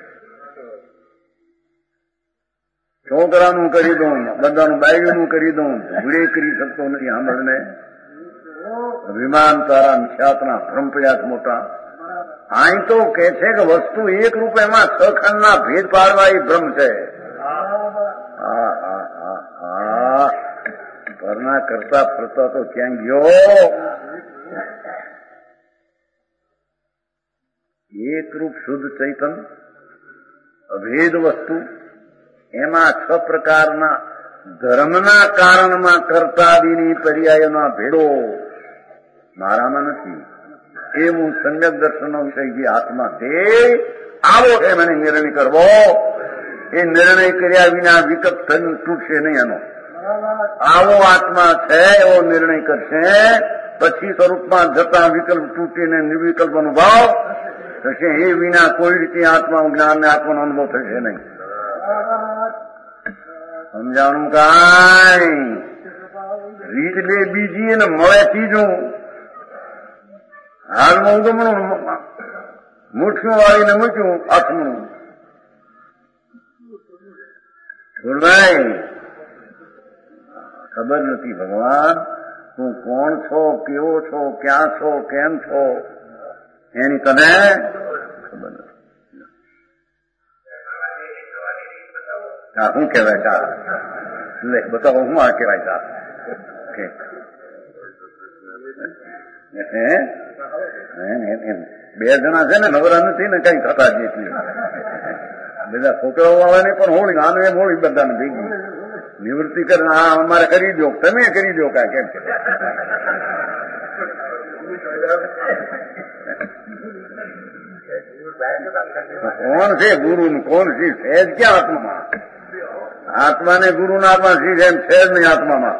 છોકરાનું કરી દઉં, બધાનું બાયનું કરી દઉં, ભૂડે કરી શકતો નથી. સાંભળને, વિમાન તારા નિશાતના ભ્રમપ્રયાસ મોટા. અહીં તો કે છે કે વસ્તુ એક રૂપિયામાં છ ખંડના ભેદ પાડવા એ ભ્રમ છે. હા હા હા હા ઘરના કરતા ફરતા તો ક્યાં ગયો? એકરૂપ શુદ્ધ ચૈતન અભેદ વસ્તુ, એમાં છ પ્રકારના ધર્મના કારણમાં કરતાદીની પર્યાયોના ભેદો મારામાં નથી. એવું સમ્યક દર્શનનો વિષય જે આત્મા તે આવો છે, મને નિર્ણય કરવો. એ નિર્ણય કર્યા વિના વિકલ્પ તૂટશે નહીં. એનો આવો આત્મા છે એવો નિર્ણય કરશે, પછી સ્વરૂપમાં જતા વિકલ્પ તૂટીને નિર્વિકલ્પ અનુભવ થશે. એ વિના કોઈ રીતે આત્મા જ્ઞાન ને આત્માનો અનુભવ થશે નહીં. સમજાણું કાંઈ? રીત બે બીજી ને મળે ત્રીજું. હાલમાં ઉગમણું મુઠ્ઠું વાળીને મૂક્યું આઠમું. બોલાય ખબર નથી ભગવાન તું કોણ છો, કેવો છો, ક્યાં છો, કેમ છો, એની તને ખબર નથી. હા શું કહેવાય કા? લે બતાવો, હું આ કહેવાય કા? બે જણા છે ને નવરા નથી ને કઈ થતા જ એટલી. બધા છોકરાઓ વાળાને પણ હોળી, આનું એમ હોળી બધાને ભેગી નિવૃત્તિ કરે. હા અમારે કરી દો, તમે કરી દો કા? કેમ છે? કોણ છે ગુરુ ને કોણ છે સહેજ ક્યાં આત્મામાં? આત્માને ગુરુ ના આત્મા છે એમ સહેજ નહીં આત્મામાં.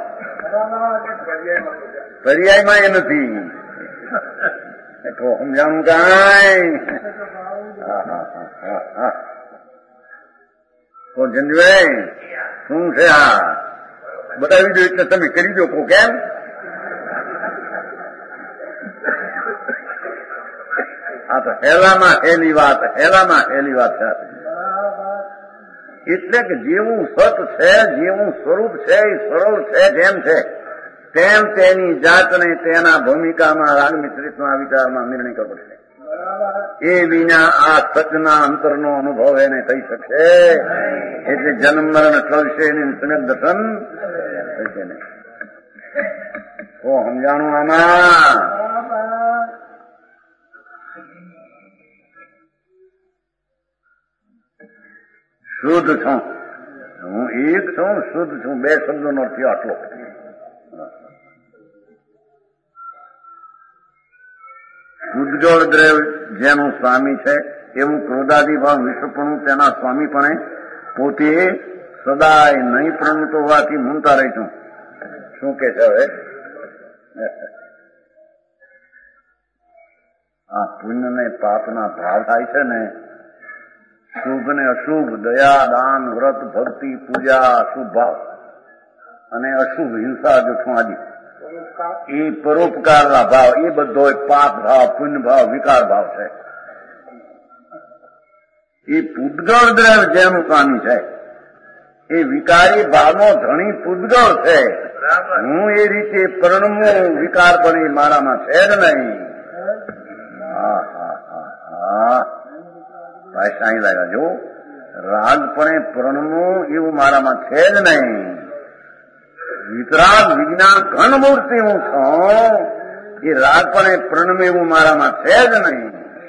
પર્યાયમાં એ નથી. તો સમજાણું કાંઈ? તો જંજભાઈ શું છે આ? બતાવી દો એટલે તમે કરી દો. કો કેમ? આ તો હેલામાં હેલી વાત, હેલામાં હેલી વાત છે. એટલે કે જેવું સત છે, જેવું સ્વરૂપ છે, એ સરળ છે જેમ છે તેમ તેની જાતને તેના ભૂમિકામાં રાગમિશ્રિતના વિચારમાં નિર્ણય કરવો પડશે. એ વિના આ સતના અંતરનો અનુભવ એને થઈ શકશે. એટલે જન્મ મરણ ટળશે નહીં, સમ્યક દર્શન થશે નહીં. તો સમજાણું આમાં? શુદ્ધ છું, હું એક છું, શુદ્ધ છું. બે શબ્દોનો અર્થ આટલો. ઉજ્જવળ દ્રવ જેનું સ્વામી છે એવું ક્રોધાદિભાવ વિશ્વપણું તેના સ્વામીપણે પોતે સદાય નહીં પ્રણુતો હોવાથી મૂંઝતા રહી છું. શું કે છે હવે? આ પુણ્ય ને પાપના ભાવ થાય છે ને, શુભ ને અશુભ, દયા, દાન, વ્રત, ભક્તિ, પૂજા, શુભ ભાવ અને અશુભ હિંસા, જૂઠું આદિ એ પરોપકારના ભાવ, એ બધો પાપ ભાવ, પુણ્ય ભાવ, વિકાર ભાવ છે. એ પૂદગળ દ્રવ્ય જેનું કામી છે, એ વિકારી ભાવનો ધણી પૂદગળ છે. હું એ રીતે પરણમું વિકાર પણ એ મારામાં છે જ નહીં. હા હા હા હા ભાઈ સાંઈ લાગ્યા જો રાગપણે પરણમું એવું મારામાં છે જ નહીં. વિતરાગ વિજ્ઞાન ઘન મૂર્તિ હું છું, એ રાગપણે પરણમે એવું મારામાં છે જ નહીં.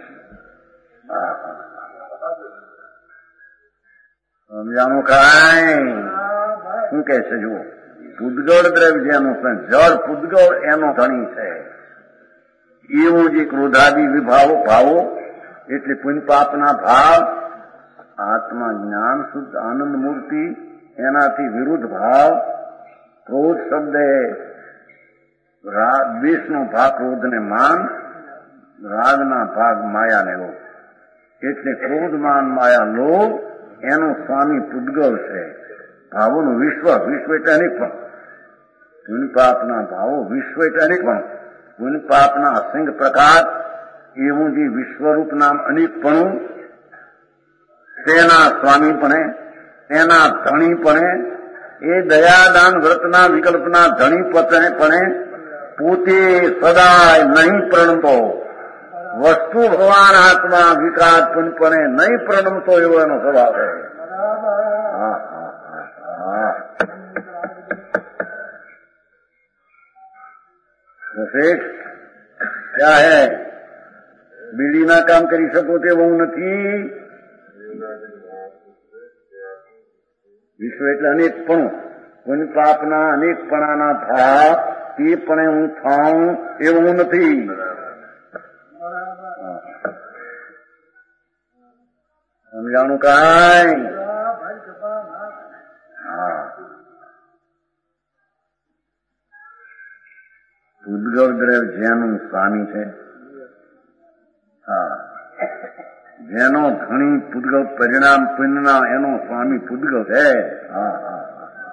સમજાણું કાંઈ શું કે છે જુઓ, પૂદગળ દ્રવ્ય જેનું છે, જળ પૂદગળ એનો ધણી છે. એવું જે ક્રોધાદી વિભાવો ભાવો એટલે પુણ્ય પાપના ભાવ, આત્મા જ્ઞાન શુદ્ધ આનંદ મૂર્તિ એનાથી વિરુદ્ધ ભાવ, ક્રોધ શબ્દ દ્વેષનો ભાગ ક્રોધને માન, રાગના ભાગ માયાને લોભ. એટલે ક્રોધ માન માયા લોભ એનું સ્વામી પૂદગળ છે. ભાવોનું વિશ્વ, વિશ્વ એટલે અનેકપણ. પુણ્ય પાપના ભાવો વિશ્વ એટલે અનેકપણ. પુણ્ય પાપના અસંગ પ્રકાર એવું જે વિશ્વરૂપ નામ અનેકપણું, તેના સ્વામીપણે, તેના ધણીપણે, એ દયાદાન વ્રતના વિકલ્પના ધણીપણે પોતે સદાય નહીં પ્રણમતો. વસ્તુ ભગવાન આત્મા વિકાસ પુનપણે નહીં પ્રણમતો એવો એનો સ્વભાવ છે. હા હા હા શ્રેષ્ઠ ક્યાં હે? બીડીના કામ કરી શકો તેવું નથી. વિશ્વ એટલે અનેકપણું, પુણ્ય પાપના અનેકપણાના ભાવ તે પણ હું થાઉં એવું નથી. સમજાણું કાંઈ? હા, પૂદગળ દ્રવ્ય જેનું સ્વામી છે, હા, જેનો ઘણી પૂદગળ પરિણામ પુણ્યના એનો સ્વામી પૂદગળ છે. હા હા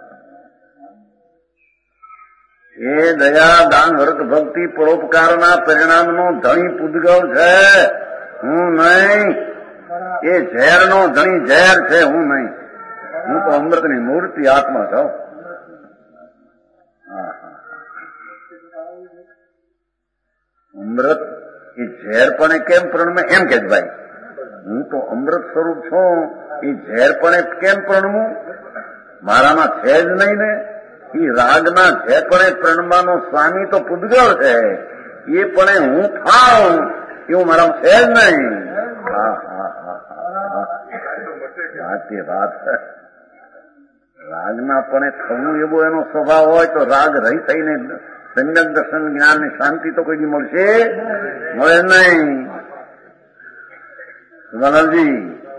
એ દયા દાન વ્રત ભક્તિ પરોપકારના પરિણામનો ધણી પૂદગળ છે, હું નહીં. એ ઝેરનો ધણી ઝેર છે, હું નહીં. હું તો અમૃતની મૂર્તિ આત્મા છું. અમૃત એ ઝેર પણ કેમ પ્રણમે એમ કે ભાઈ, હું તો અમૃત સ્વરૂપ છું, એ ઝેર પણ કેમ પ્રણમું? મારામાં છે જ નહીં ને. એ રાગના ઝેર પણ પ્રણવાનો સ્વામી તો પૂદગળ છે, એ પણ હું ખાઉં એવું મારામાં છે જ નહીં. હા હા હા હા વાત એ વાત. રાગના પણ થવું એવો એનો સ્વભાવ હોય તો રાગ રહી થઈને સમ્યક દર્શન જ્ઞાન ની શાંતિ તો કોઈ દી મળશે? મળે નહીં. સુધાલાલજી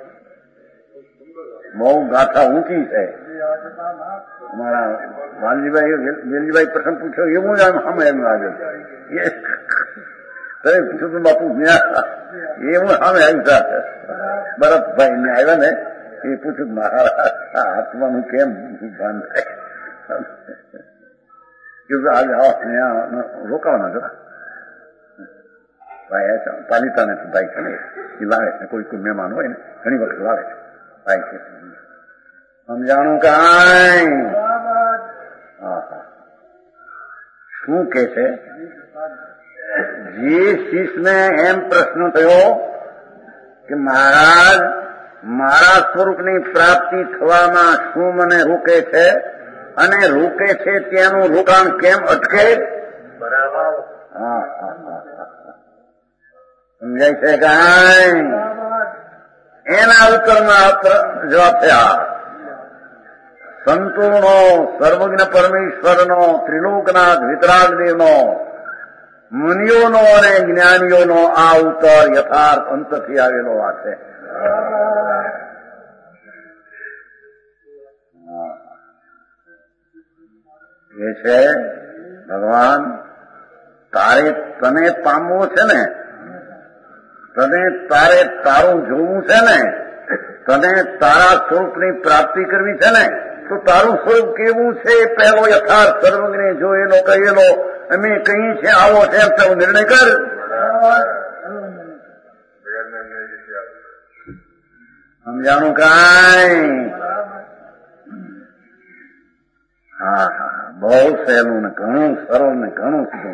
બહુ ગાથા ઊંચી છે. અમારા વાલજીભાઈ વેલજીભાઈ પ્રસંગ પૂછ્યો એવું જ આમ સામે એમ લાગે. પૂછ્યું તો બાપુ એવું સામે આવી બરફભાઈ ને આવ્યા ને એ પૂછ્યું મારા આત્માનું કેમ ભાન થાય? રોકાવાના જરા ભાઈ પાલિતાને ભાઈ છે ને એ લાવે છે, કોઈ કોઈ મહેમાન હોય ને ઘણી વખત લાવે છે ભાઈ છે. સમજાણું કાંઈ? હા હા શું કે છે? જે શિષ્યને એમ પ્રશ્ન થયો કે મહારાજ મારા સ્વરૂપની પ્રાપ્તિ થવામાં શું મને રોકે છે, અને રોકે છે ત્યાંનું રોકાણ કેમ અટકે? બરાબર. હા હા હા સમજાય છે કાંઈ? એના ઉત્તરમાં જવાબ થયા સંતોનો, સર્વજ્ઞ પરમેશ્વરનો, ત્રિલોકનાથ વિતરાગદેવનો, મુનિઓનો અને જ્ઞાનીઓનો આ ઉત્તર યથાર્થ અંતથી આવેલો વાત છે. એ છે ભગવાન તારે તને પામવો છે ને, તને તારે તારું જોવું છે ને, તને તારા સ્વરૂપની પ્રાપ્તિ કરવી છે ને, તો તારું સ્વરૂપ કેવું છે પહેલો યથાર્થ સર્વજ્ઞે જોયેલો કહેલો અમે કઈ છે આવો છે એમ તો નિર્ણય કર. સમજાણું કાંઈ? હા હા બહુ સહેલું ને ઘણું સરળ ને ઘણું સીધું.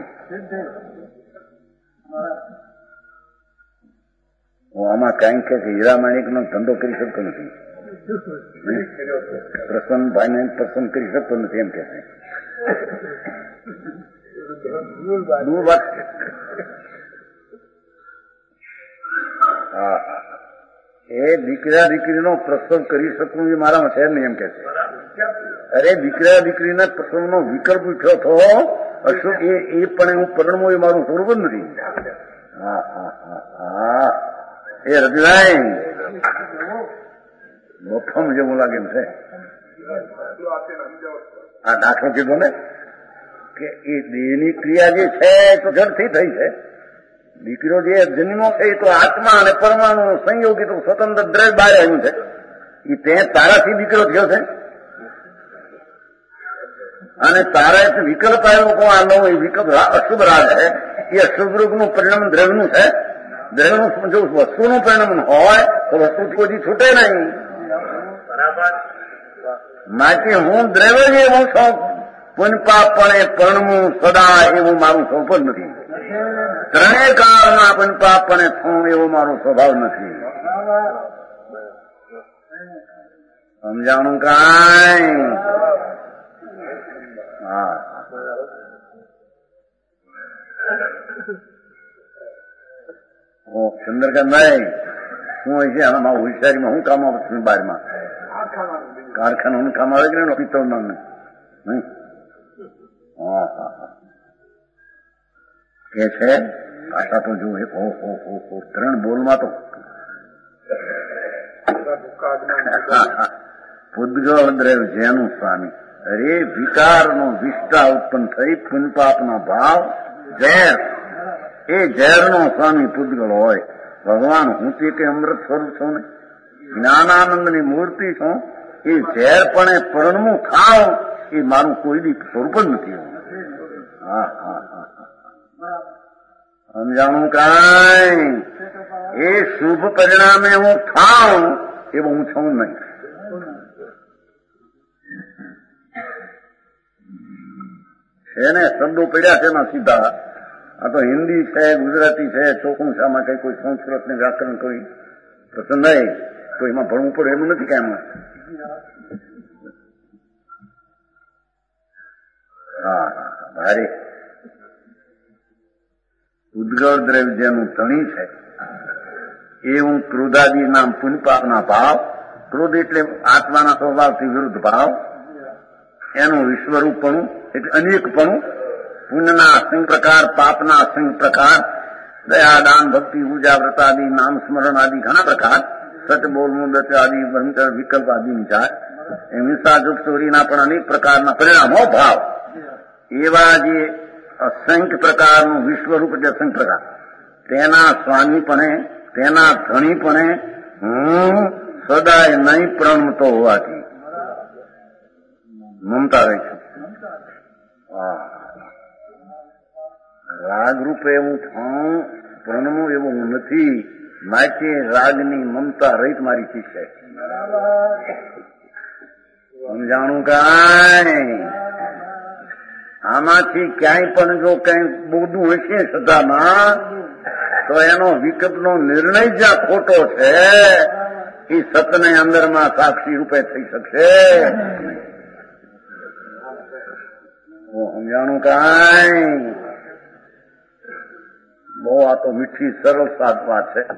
હું આમાં કઈ કે હીરા માણિક નો ધંધો કરી શકતો નથી, પ્રસન્નભાઈ ને પસંદ કરી શકતો નથી એમ કે છે. દૂર વાત છે. હા હા એ દીકરા દીકરીનો પ્રસવ કરી શકું એ મારામાં છે નહીં એમ કે છે. અરે દીકરા દીકરીના પ્રસવનો વિકલ્પ ઉઠ્યો તો અશોક એ એ પણ હું પરણવું એ મારું સ્વરૂપ જ નથી. હા હા હા હા એ રતિભાઈ મફમ જેવું લાગે એમ છે. આ દાખલો કીધો ને કે એ દેહની ક્રિયા જે છે તો જડથી થઈ છે. દીકરો જે જન્મો છે એ તો આત્મા અને પરમાણુ સંયોગી તો સ્વતંત્ર દ્રવ્ય બહાર આવ્યું છે. એ તે તારાથી દીકરો થયો છે અને તારા વિકલ્પ આવ્યો કોણ આ નવો એ વિકલ્પ અશુભ રાગ છે. એ અશુભ રૂપનું પરિણામ દ્રવ્યનું છે. દ્રવ્યનું જો વસ્તુનું પરિણામ હોય તો વસ્તુ કોઈ છૂટે નહીં. માટે હું દ્રવ્ય જ એવું છું પુનપાપણે પરણવું સદા એવું મારું સ્વરૂપ જ નથી. ત્રણેય કાળમાં પુનપાપણે થવું એવો મારો સ્વભાવ નથી. સમજાણું કાંઈ? હા ઓ ચંદ્રકાંતભાઈ શું હોય છે આમાં હોશિયારીમાં હું કામ આવે છું? બારમાં કારખાનાનું કામ આવે છે ને પિત્તળમાં નહીં. હા હા હા કે છે આશા તો જો એક હો ત્રણ બોલમાં તો પૂદગળ દ્રવ્ય જેનું સ્વામી અરે વિકારનો વિષ્ટા ઉત્પન્ન થઈ પુનપાપના ભાવ ઝેર એ ઝેરનો સ્વામી પૂદગળ હોય. ભગવાન હું તે કે અમૃત સ્વરૂપ છું ને જ્ઞાનાનંદની મૂર્તિ છું. એ ઝેર પણ પરણવું ખાવ એ મારું કોઈ દી સ્વરૂપ જ નથી. હા હા હા સમજાણું કાંઈ? એ શુભ પરિણામે હું ખાઉં એવું હું છું નહીં. એને શબ્દો પડ્યા છે એમાં સીધા. આ તો હિન્દી છે, ગુજરાતી છે, ચોખ્ખું શા માટે કોઈ સંસ્કૃત ને વ્યાકરણ કોઈ પસંદ નહીં તો એમાં ભણવું પડે એમ નથી કે એમાં. હા ભારે ઉદ્ગળ દ્રવ્ય જેનું ધણી છે એ હું ક્રોધાદી નામ પુનપાપના ભાવ. ક્રોધ એટલે આત્માના સ્વભાવથી વિરુદ્ધ ભાવ. એનું વિશ્વરૂપપણું એટલે અનેકપણું. પુણ્યના અસંખ્ય પ્રકાર, પાપના અસંખ્ય પ્રકાર, દયા દાન ભક્તિ પૂજા વ્રત આદિ નામ સ્મરણ આદિ ઘણા પ્રકાર, સત્ય બોલ મુદત આદિ બ્રહ્મચર્ય વિકલ્પ આદિ વિચાર એમ હિંસા દુઃખ ચોરીના પણ અનેક પ્રકારના પરિણામો ભાવ. એવા જે અસંખ્ય પ્રકારનું વિશ્વરૂપ એટલે અસંખ્ય પ્રકાર તેના સ્વામીપણે તેના ધણીપણે હું સદાય નહીં પ્રણમતો હોવાથી મમતા રહી છું. રાગરૂપે હું થાઉં પ્રણમું એવું હું નથી. માટે રાગની મમતા રહિત મારી ચીજ છે. સમજાણું કાંઈ? આમાંથી ક્યાંય પણ જો કઈ બોધું હશે સદામાં તો એનો વિકલ્પનો નિર્ણય જ્યાં ખોટો છે એ સતને અંદરમાં સાક્ષી રૂપે થઈ શકશે. સમજાણું કાંઈ? બહુ આ તો મીઠી સરળ સાત વાત છે.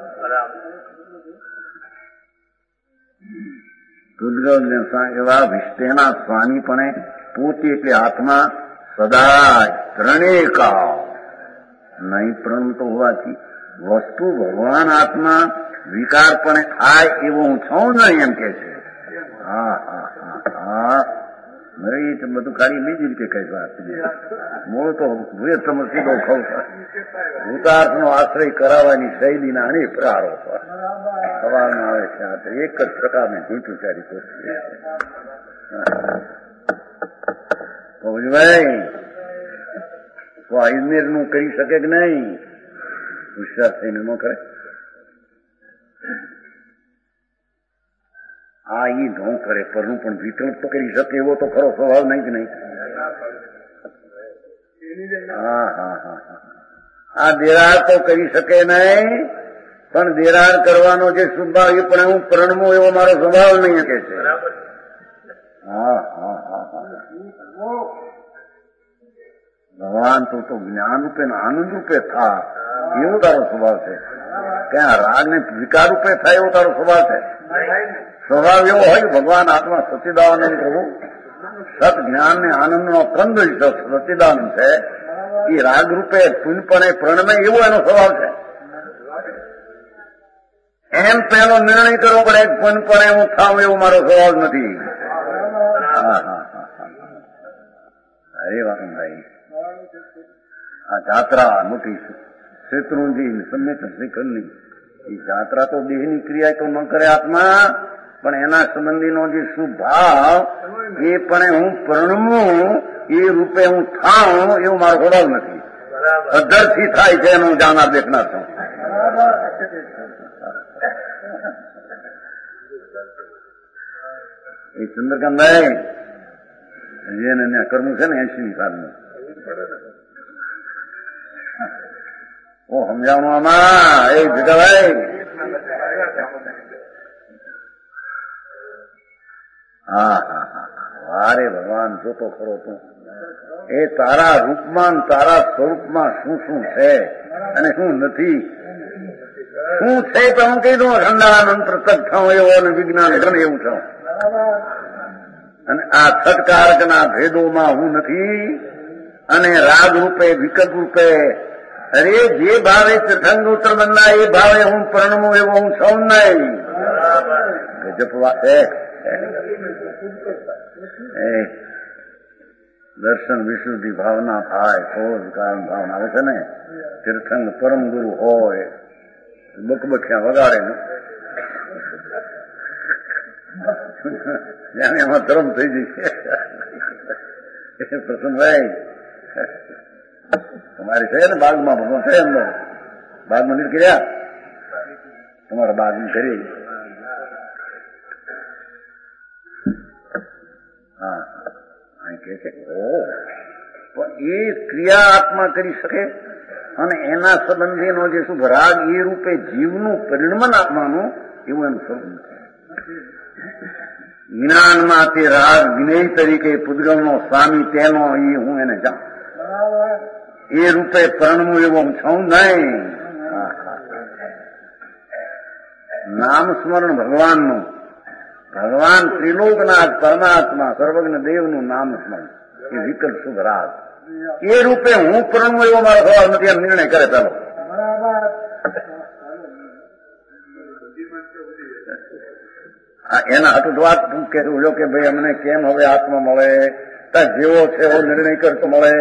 એવા વિષ્ટેના સ્વામીપણે પોતે એટલે આત્મા સદા ત્રણેય કાળ નહીં પ્રણતો હોવાથી વસ્તુ ભગવાન આત્મા વિકારપણે થાય એવો હું છું નહીં એમ કે છે. હા હા હા હા એ તો બધું કાઢી બીજી રીતે કઈ વાત મૂળ તો ભૂએ તમે સીધો ખઉં ભૂતાર્થનો આશ્રય કરાવવાની શૈલીના અનેક પ્રકારો સવારમાં આવે છે. એક જ પ્રકારની ભૂંચું ચારી ભાઈ તો અજમેર નું કરી શકે કે નહીં? હોશિયાર થઈને ન કરે. આ ઈ ન કરે પરનું પણ વિકલ્પ તો કરી શકે એવો તો ખરો સ્વભાવ નહીં કે નહીં? હા હા હા હા આ દેરાર તો કરી શકે નહીં, પણ દેરાર કરવાનો જે સ્વભાવ એ પણ હું પરણમો એવો મારો સ્વભાવ નહીં કે છે. હા હા હા હા ભગવાન તું તો જ્ઞાન રૂપે ને આનંદ રૂપે થા એવો તારો સ્વભાવ છે. ક્યાં રાગ ને વિકાર રૂપે થાય એવો તારો સ્વભાવ છે? સ્વભાવ એવો હોય ભગવાન આત્મા સચ્ચિદાનંદ પ્રભુ સત જ્ઞાન ને આનંદ નો કંદ સચ્ચિદાનંદ છે. એ રાગ રૂપે પૂનપણે પ્રણમે એવો એનો સ્વભાવ છે. એમ પહેલો નિર્ણય કરવો પડે પૂનપણે હું થાવ એવો મારો સ્વભાવ નથી. હા હા હા અરે વાત ભાઈ આ જાત્રા મોટી શેત્રુંજી સમેત શ્રીખંડની એ જાત્રા તો દેહની ક્રિયા તો ન કરે આત્મા, પણ એના સંબંધીનો જે સ્વભાવ એ પણ હું પરણમું એ રૂપે હું થાઉં એવું મારો સ્વભાવ નથી. અધરથી થાય છે એનું જાણનાર દેખનાર છું. એ ચંદ્રકાંતભાઈ જેને કરવું છે ને એસી સાલનું ઓ સમજાવવાનું આમાં એ ભીખાભાઈ હા હા હા વારે ભગવાન જોતો ખરો તું એ તારા રૂપમાં તારા સ્વરૂપમાં શું શું છે અને શું નથી. શું છે તો હું કહી દઉં ઠંડાનંદ પ્રત્યક્ષ થાઉં એવો અને વિજ્ઞાન ઘન એવું છું. અને આ સત્કારકના ભેદોમાં હું નથી. અને રાગ રૂપે વિકલ્પ રૂપે અરે જે ભાવે ત્રિસંગ ઉત્તર બંધા એ ભાવે હું પરણમું એવો હું સૌ નહીં. ગજબ વાત છે. દર્શન વિશુદ્ધિ ભાવના થાય તો જ કાયમ ભાવના આવે છે ને. તીર્થંગ પરમ ગુરુ હોય બકબખ્યા વગાડે ને જાણે એમાં ધર્મ થઈ જશે. પ્રસન્નભાઈ તમારી છે ને બાગમાં ભગવાન છે અંદર બાગ મંદિર કર્યા તમારા બાગ કરી હા કે છે પણ એ ક્રિયા આત્મા કરી શકે અને એના સંબંધીનો જે શુભ રાગ એ રૂપે જીવનું પરિણમન આત્માનું એવું એનું સ્વરૂપ નથી. જ્ઞાનમાં તે રાગ વિનય તરીકે પૂદગલનો સ્વામી તેનો એ હું એને જાણ એ રૂપે પરણવું એવું હું છું નહીં. નામ સ્મરણ ભગવાનનું ભગવાન ત્રિલોકનાથ પરમાત્મા સર્વજ્ઞ દેવનું નામ સ્મરણ એ વિકલ્પ શુભ રાગ એ રૂપે હું પરણવું એવો મારો સ્વભાવ નથી એમ નિર્ણય કરે ચાલો. એના હતું વાત કે કે ભાઈ અમને કેમ હવે આત્મા મળે જેવો છે એવો નિર્ણય કરતો મળે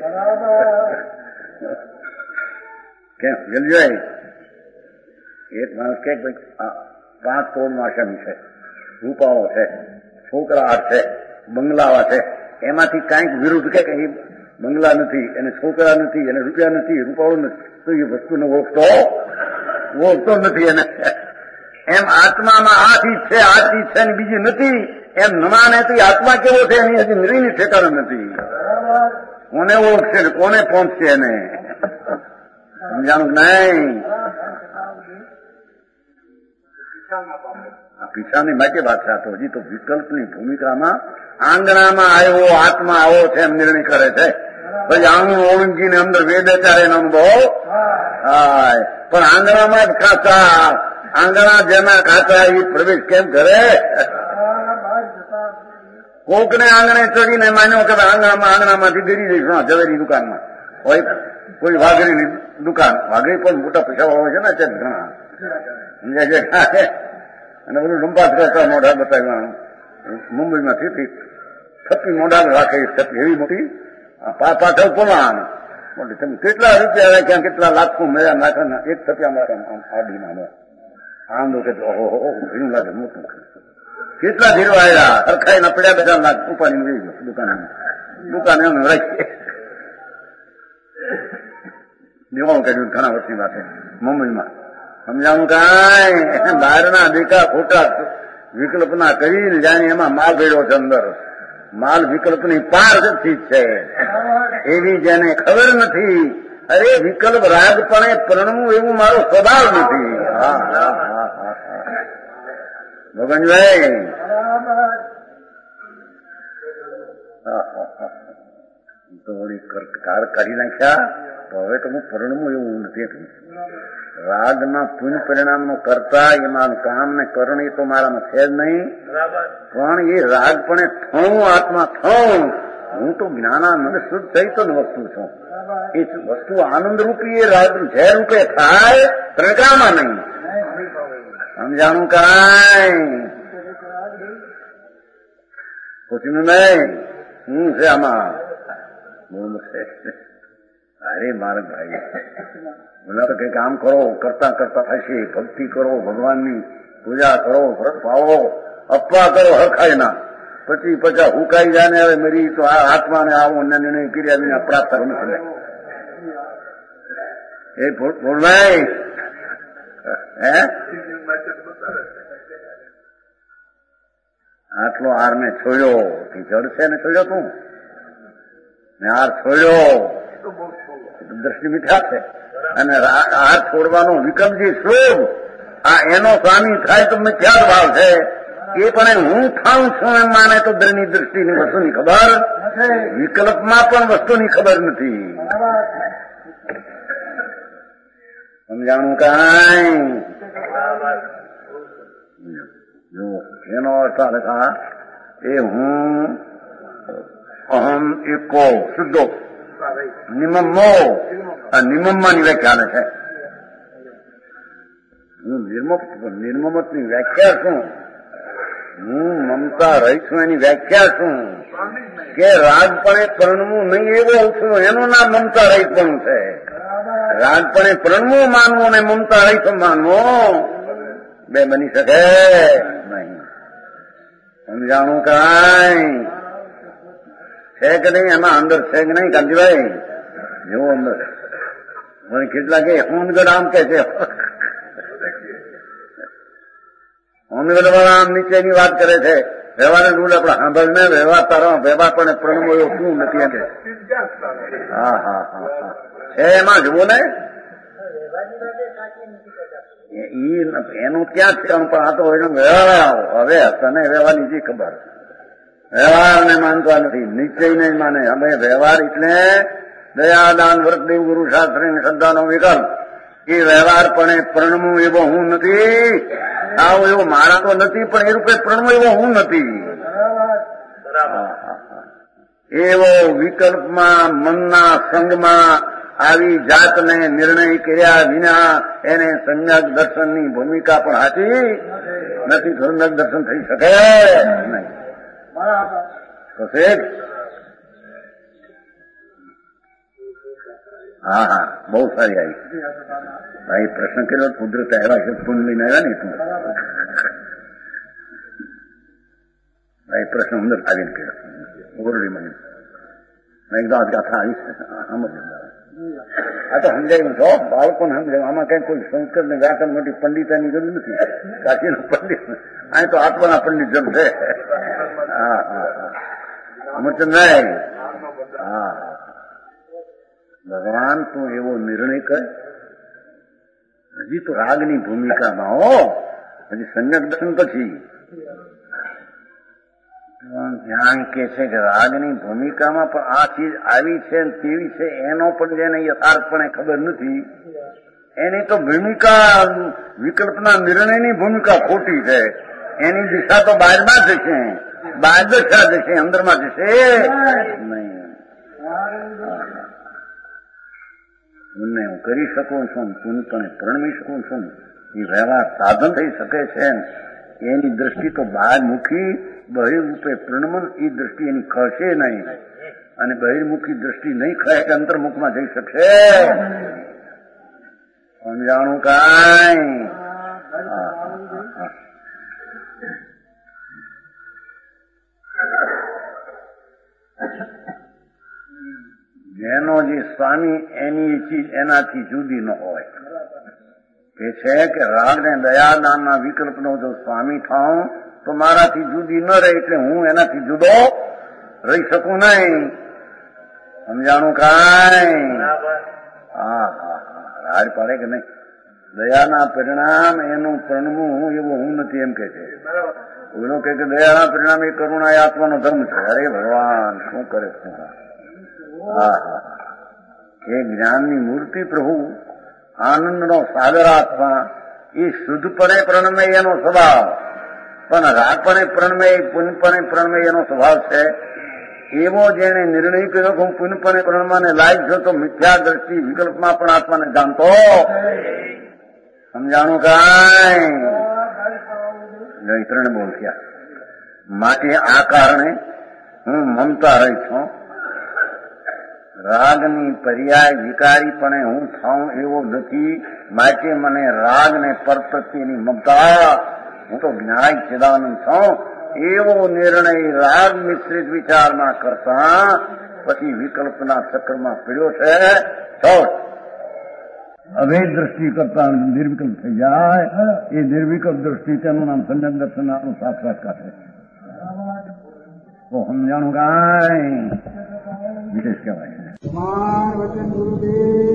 કેમ ગલજાય. એક માણસ કે ભાઈ પાંચ કરોડ આસામી છે, રૂપાઓ છે, છોકરા છે, બંગલાવા છે, એમાંથી કાંઈક વિરુદ્ધ કે એ બંગલા નથી એને છોકરા નથી એને રૂપિયા નથી રૂપાળો નથી તો એ વસ્તુને ઓળખતો ઓળખતો નથી. એને એમ આત્મામાં આ ચીજ છે આ ચીજ છે ને બીજી નથી એમ ન માને તો આત્મા કેવો છે એની હજી નિર્ણય ઠેકાણું નથી. કોને ઓળખશે ને કોને પહોંચશે એને સમજાણું નહીં. પીછાની માટે વાત થતો હજી તો વિકલ્પની ભૂમિકામાં આંગણામાં આવ્યો આત્મા આવો છે એમ નિર્ણય કરે છે. પછી આંગણું ઓળંગીને અંદર વેદાચાર એનો અનુભવ થાય પણ આંગણામાં જ ખાતા આંગણા જેના ખાતા એ પ્રવેશ કેમ કરે. કોકને આંગણે ચડીને માન્યો કે આંગણામાં આંગણામાંથી ગરી જઈશું ઝવેરી દુકાનમાં હોય કોઈ વાઘરીની દુકાન વાઘરી પણ મોટા પૈસા હોય છે ને છે ઘણા સમજાય છે અને બધું લંબાત કરતા મોઢા બતાવ્યા મુંબઈમાં થતી થતી મોઢા રાખે થતી એવી મોટી પાછળ પોલાણ મોટી તમે કેટલા રૂપિયા રાખ્યા કેટલા લાખો મેળા નાખ્યા એક થપ્યા મારા આમ આડીમાં આંધો કે ઓહો ભીનું લાગે મોટું કેટલા ધીરો આવ્યા સરખાઈના પડ્યા બધા લાખ ઉપાડીને લઈ ગયો દુકાને દુકાને અમે રાખીએ દેવાનું કર્યું ઘણા વર્ષની વાત મુંબઈમાં સમજાવું કાંઈ બહારના દેખા ખોટા વિકલ્પના કરીને જાણે એમાં માલ ભેળો છે અંદર માલ વિકલ્પની પાર ચીજ છે એવી જેને ખબર નથી અરે વિકલ્પ રાગપણે પરણવું એવું મારો સ્વભાવ નથી હા હા હા હા ભગવાનભાઈ તો વળી કાર કાઢી નાખ્યા તો હવે તો હું પરણવું એવું નથી રાગના પુણ્ય પરિણામનો કરતા એમાં કામ ને કરણ એ તો મારામાં છે જ નહીં પણ એ રાગપણે થવું આત્મા થવું હું તો જ્ઞાનાનંદ શુદ્ધ ચૈતન્ય વસ્તુ છું એ વસ્તુ આનંદ રૂપી એ રાગ જે રૂપે થાય પ્રગામાં નહીં સમજાણું કાંઈ પૂછ્યું નહીં હું છે આમાં અરે મારા ભાઈ બોલા તો કઈ કામ કરો કરતા કરતા થશે ભક્તિ કરો ભગવાનની પૂજા કરો વ્રત પાવો અપવા કરો હરખાય ના પછી પચાસ હુકાઈ જાય ને હવે મરી તો આ આત્માને આવો અન્ય નિર્ણય કર્યા વિના પ્રાપ્ત નથી એ ભૂલભાઈ હે આટલો હાર ને છોડ્યો જડશે ને છોડ્યો તું ને હાર છોડ્યો દ્રષ્ટિ મિથ્યા છે અને હાર છોડવાનો વિકલ્પ જે શોધ આ એનો સ્વામી થાય તો મિથ્યા ભાવ છે એ પણ હું થાઉં છું એમ માને તો દરની દ્રષ્ટિની વસ્તુની ખબર વિકલ્પમાં પણ વસ્તુની ખબર નથી સમજાણું કાંઈ જો એનો અર્થ આ એ હું અહમ એકો શુદ્ધો નિમમો આ નિમમમાં વ્યાખ્યા છે હું નિર્મમ નિર્મમતની વ્યાખ્યા શું હું મમતા રહી છું એની વ્યાખ્યા શું કે રાગપણે પરણવું નહીં એવો છું એનું નામ મમતા રહિત પણ છે રાગપણે પરણવું માનવું અને મમતા રહિત માનવું બે બની શકે નહીં સમજાણું કાંઈ છે કે નહીં એમાં અંદર છે કે નહીં કાંતિભાઈ જેવો અંદર મને કેટલા કે હોનગઢ આમ કે છે હોનગઢ વાળા આમ નીચેની વાત કરે છે વ્યવહાર રૂલ આપડે સાંભળ ને વ્યવહાર તારો વ્યવહાર પણ પ્રણવો એવો શું નથી એમ હા હા હા હા છે એમાં જુઓ ને એનું ક્યાં છે પણ આ તો એનો વ્યવહાર હવે તને વ્યવહારની જે ખબર વ્યવહારને માનતા નથી નિશ્ચય નહીં માને અમે વ્યવહાર એટલે દયાદાન વ્રતદેવ ગુરુ શાસ્ત્રી શ્રદ્ધાનો વિકલ્પ એ વ્યવહાર પણ પ્રણવું એવો હું નથી આવો એવો મારા તો નથી પણ એ રૂપે પ્રણવું એવો હું નથી એવો વિકલ્પમાં મનના સંગમાં આવી જાતને નિર્ણય કર્યા વિના એને સંજ્ઞક દર્શનની ભૂમિકા પણ હાચી નથી સંજ્ઞક દર્શન થઈ શકે નહીં હા હા બહુ સારી આવી ભાઈ પ્રશ્ન કર્યો કુદરત આવ્યા છે પૂન લઈને આવ્યા ને તું ભાઈ પ્રશ્ન અંદર આવીને કર્યો ઓરડીમાં એકદમ ગાથા આવી છે આ તો સમજાયું છો બાળકોને સમજાયું આમાં કઈ કોઈ સંસ્કૃત ને વ્યાકરણ મોટી પંડિતાની જરૂર નથી કાશીનો પંડિત અહીં તો આત્માના પંડિત જમ છે હા હા હા અમરચંદભાઈ હા ભગવાન તું એવો નિર્ણય કર હજી તો રાગની ભૂમિકામાં હો હજી સંજ્ઞક દર્શન પછી ધ્યાન કે છે કે રાગની ભૂમિકામાં પણ આ ચીજ આવી છે તેવી છે એનો પણ જેને યથાર્થપણે ખબર નથી એની તો ભૂમિકા વિકલ્પના નિર્ણયની ભૂમિકા ખોટી છે એની દિશા તો બહારમાં જશે બહાર દશા જશે અંદરમાં જશે નહીં પુણ્ય હું કરી શકું છું પુણ્યપણે પરણવી શકું છું એ વ્યવહાર સાધન થઈ શકે છે એની દ્રષ્ટિ તો બહાર મૂકી બહિર્મુખે પ્રણમન એ દ્રષ્ટિ એની ખસે નહીં અને બહિર્મુખી દ્રષ્ટિ નહીં ખે કે અંતર્મુખમાં જઈ શકશે સમજાણું કાંઈ જેનો જે સ્વામી એની ચીજ એનાથી જુદી ન હોય. કે છે કે રાગ ને દયાદાનના વિકલ્પનો જો સ્વામી થાઉં તો મારાથી જુદી ન રહે, એટલે હું એનાથી જુદો રહી શકું નહીં. સમજાણું કાંઈ? હા હા હા રાડ પાડે કે નહીં? દયાના પરિણામ એનું પ્રણવું એવું હું નથી એમ કે છે. એનો કે દયાના પરિણામ એ કરુણા એ આત્માનો ધર્મ છે. અરે ભગવાન શું કરે શું? હા હા એ જ્ઞાનની મૂર્તિ પ્રભુ આનંદનો સાગર આત્મા એ શુદ્ધપણે પ્રણમય એનો સ્વભાવ, પણ રાગપણે પ્રણમય પુનપણે પ્રણમય એનો સ્વભાવ છે. એવો જેને નિર્ણય કર્યો કે હું પુનપણે પ્રણમાને લાયક છું તો મિથ્યા દ્રષ્ટિ વિકલ્પમાં પણ આત્માને જાણતો. સમજાણું કાંઈ? ત્રણ બોલ થયા. માટે આ કારણે હું મમતા રહી છું. રાગની પર્યાય વિકારીપણે હું થાઉં એવો નથી. માટે મને રાગ ને પર પ્રત્યેની મમતા, હું તો જ્ઞાય ચિદાનંદ છું એવો નિર્ણય રાગ મિશ્રિત વિચારમાં કરતા પછી વિકલ્પના ચક્રમાં પીડ્યો છે. અભેદ દ્રષ્ટિ કરતા નિર્વિકલ્પ થઈ જાય એ નિર્વિકલ્પ દ્રષ્ટિ તેનું નામ સમ્યક દર્શન આપણું સાક્ષાત્કાર છે. તો સમજાણું કાંઈ વિશેષ કહેવાય. વચન ગુરુદેવ